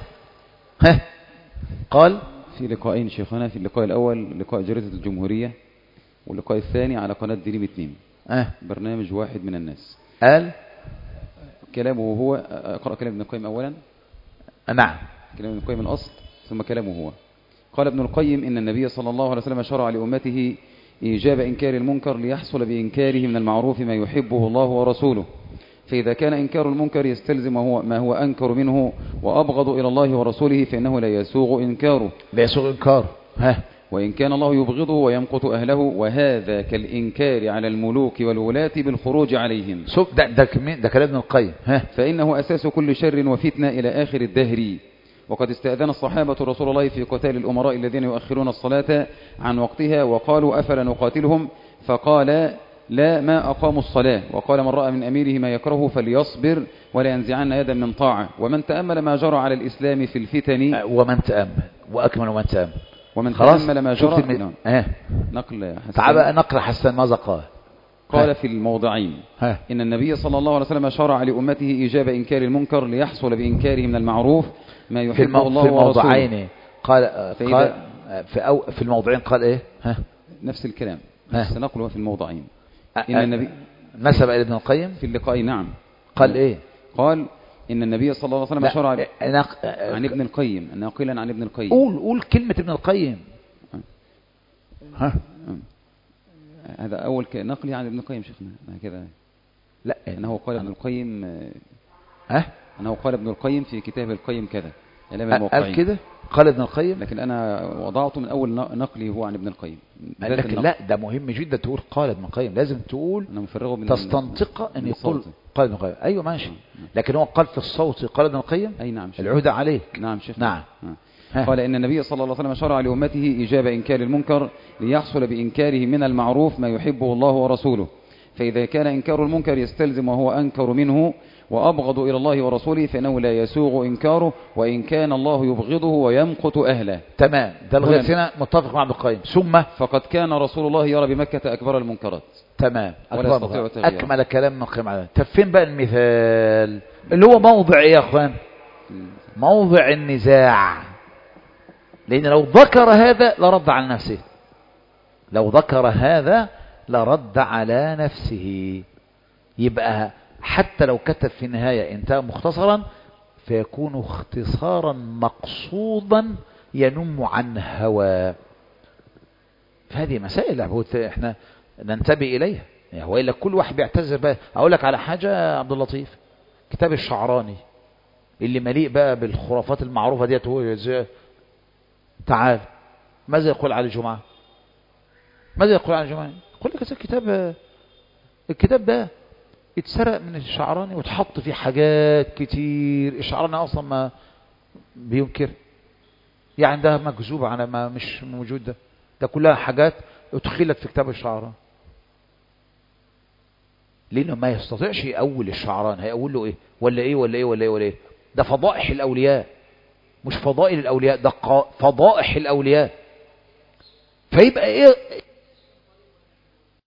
قال في لقاءين شيخنا، في اللقاء الأول لقاء جريدة الجمهورية، واللقاء الثاني على قناة دريم 2 برنامج واحد من الناس. قال كلامه هو، أقرأ كلام ابن القيم أولا. نعم، كلام ابن القيم الأصل ثم كلامه هو. قال ابن القيم إن النبي صلى الله عليه وسلم شرع لأمته إيجاب إنكار المنكر ليحصل بإنكاره من المعروف ما يحبه الله ورسوله، فإذا كان إنكار المنكر يستلزم ما هو أنكر منه وأبغض إلى الله ورسوله فإنه لا يسوغ إنكاره. لا يسوغ إنكاره. وإن كان الله يبغضه ويمقت أهله، وهذا كالإنكار على الملوك والولاة بالخروج عليهم. ده كلام ابن القيم. فإنه أساس كل شر وفتنة إلى آخر الدهر. وقد استأذن الصحابة رسول الله في قتال الأمراء الذين يؤخرون الصلاة عن وقتها، وقالوا أفلا نقاتلهم؟ فقال لا ما أقاموا الصلاة. وقال من رأى من أميره ما يكره فليصبر ولا ينزعن يدا من طاعة. ومن تأمل ما جرى على الإسلام في الفتن، ومن تأمل وأكمل ومن تأمل، ومن تأمل ما جرى نقل حسن. نقل حسن ماذا قال؟ قال في الموضعين إن النبي صلى الله عليه وسلم شرع لأمته إيجاب إنكار المنكر ليحصل بإنكاره من المعروف ما يحبه الله ورسوله. في الموضعين قال في الموضعين قال إيه؟ نفس الكلام، نفس نقله في الموضعين. إن النبي نسب إلى ابن القيم في اللقاء. نعم، قال إيه؟ قال إن النبي صلى الله عليه وسلم شرع عن ابن القيم، ناقلا عن ابن القيم. قول كلمة ابن القيم. هذا أول نقلي عن ابن القيم شيخنا كذا. لا، أنه قال ابن القيم أنه قال ابن القيم في كتاب القيم كذا. قال كده، قال ابن القيم، لكن أنا وضعته من أول نقلي هو عن ابن القيم. لكن لا، ده مهم جدا تقول قال ابن القيم، لازم تقول تستنطق أن يقول قال ابن القيم. أيوة ماشي، لكن هو قال في الصوت قال ابن القيم. أي نعم، العهدة عليك. نعم شيخ. نعم. قال إن النبي صلى الله عليه وسلم شرع لأمته إيجاب إنكار المنكر ليحصل بإنكاره من المعروف ما يحبه الله ورسوله، فإذا كان إنكار المنكر يستلزم وهو أنكر منه وأبغض إلى الله ورسوله فإنه لا يسوغ إنكاره، وإن كان الله يبغضه ويمقت أهله. تمام، ده لغاية هنا متفق مع ابن القيم. ثم فقد كان رسول الله يرى بمكة أكبر المنكرات. تمام، أكمل كلام ابن القيم على. طب فين بقى المثال اللي هو موضع إيه يا أخوان؟ موضع النزاع، لأن لو ذكر هذا لرد على نفسه، لو ذكر هذا لرد على نفسه. يبقى حتى لو كتب في النهاية انتهى مختصرا فيكون اختصارا مقصودا ينم عن هوى. فهذه مسائل احنا ننتبه إليها، يعني وإلا كل واحد بيعتذر بقى. أقول لك على حاجة يا عبد اللطيف، كتاب الشعراني اللي مليء بقى بالخرافات المعروفة ديت، هو تعال ماذا يقول على الجمعة؟ ماذا يقول على الجمعة؟ يقول لك الكتاب ده اتسرق من الشعراني وتحط فيه حاجات كتير الشعراني أصلا ما بينكر، يعني ده مكذوب على ما مش موجود، ده كلها حاجات ادخلت في كتاب الشعراني. لأنه ما يستطيعش يأول الشعراني، هيقول له ايه ولا ايه ولا ايه ولا ايه ولا ايه؟ ده فضائح الأولياء، مش فضائل الأولياء، ده فضائح الأولياء. فيبقى ايه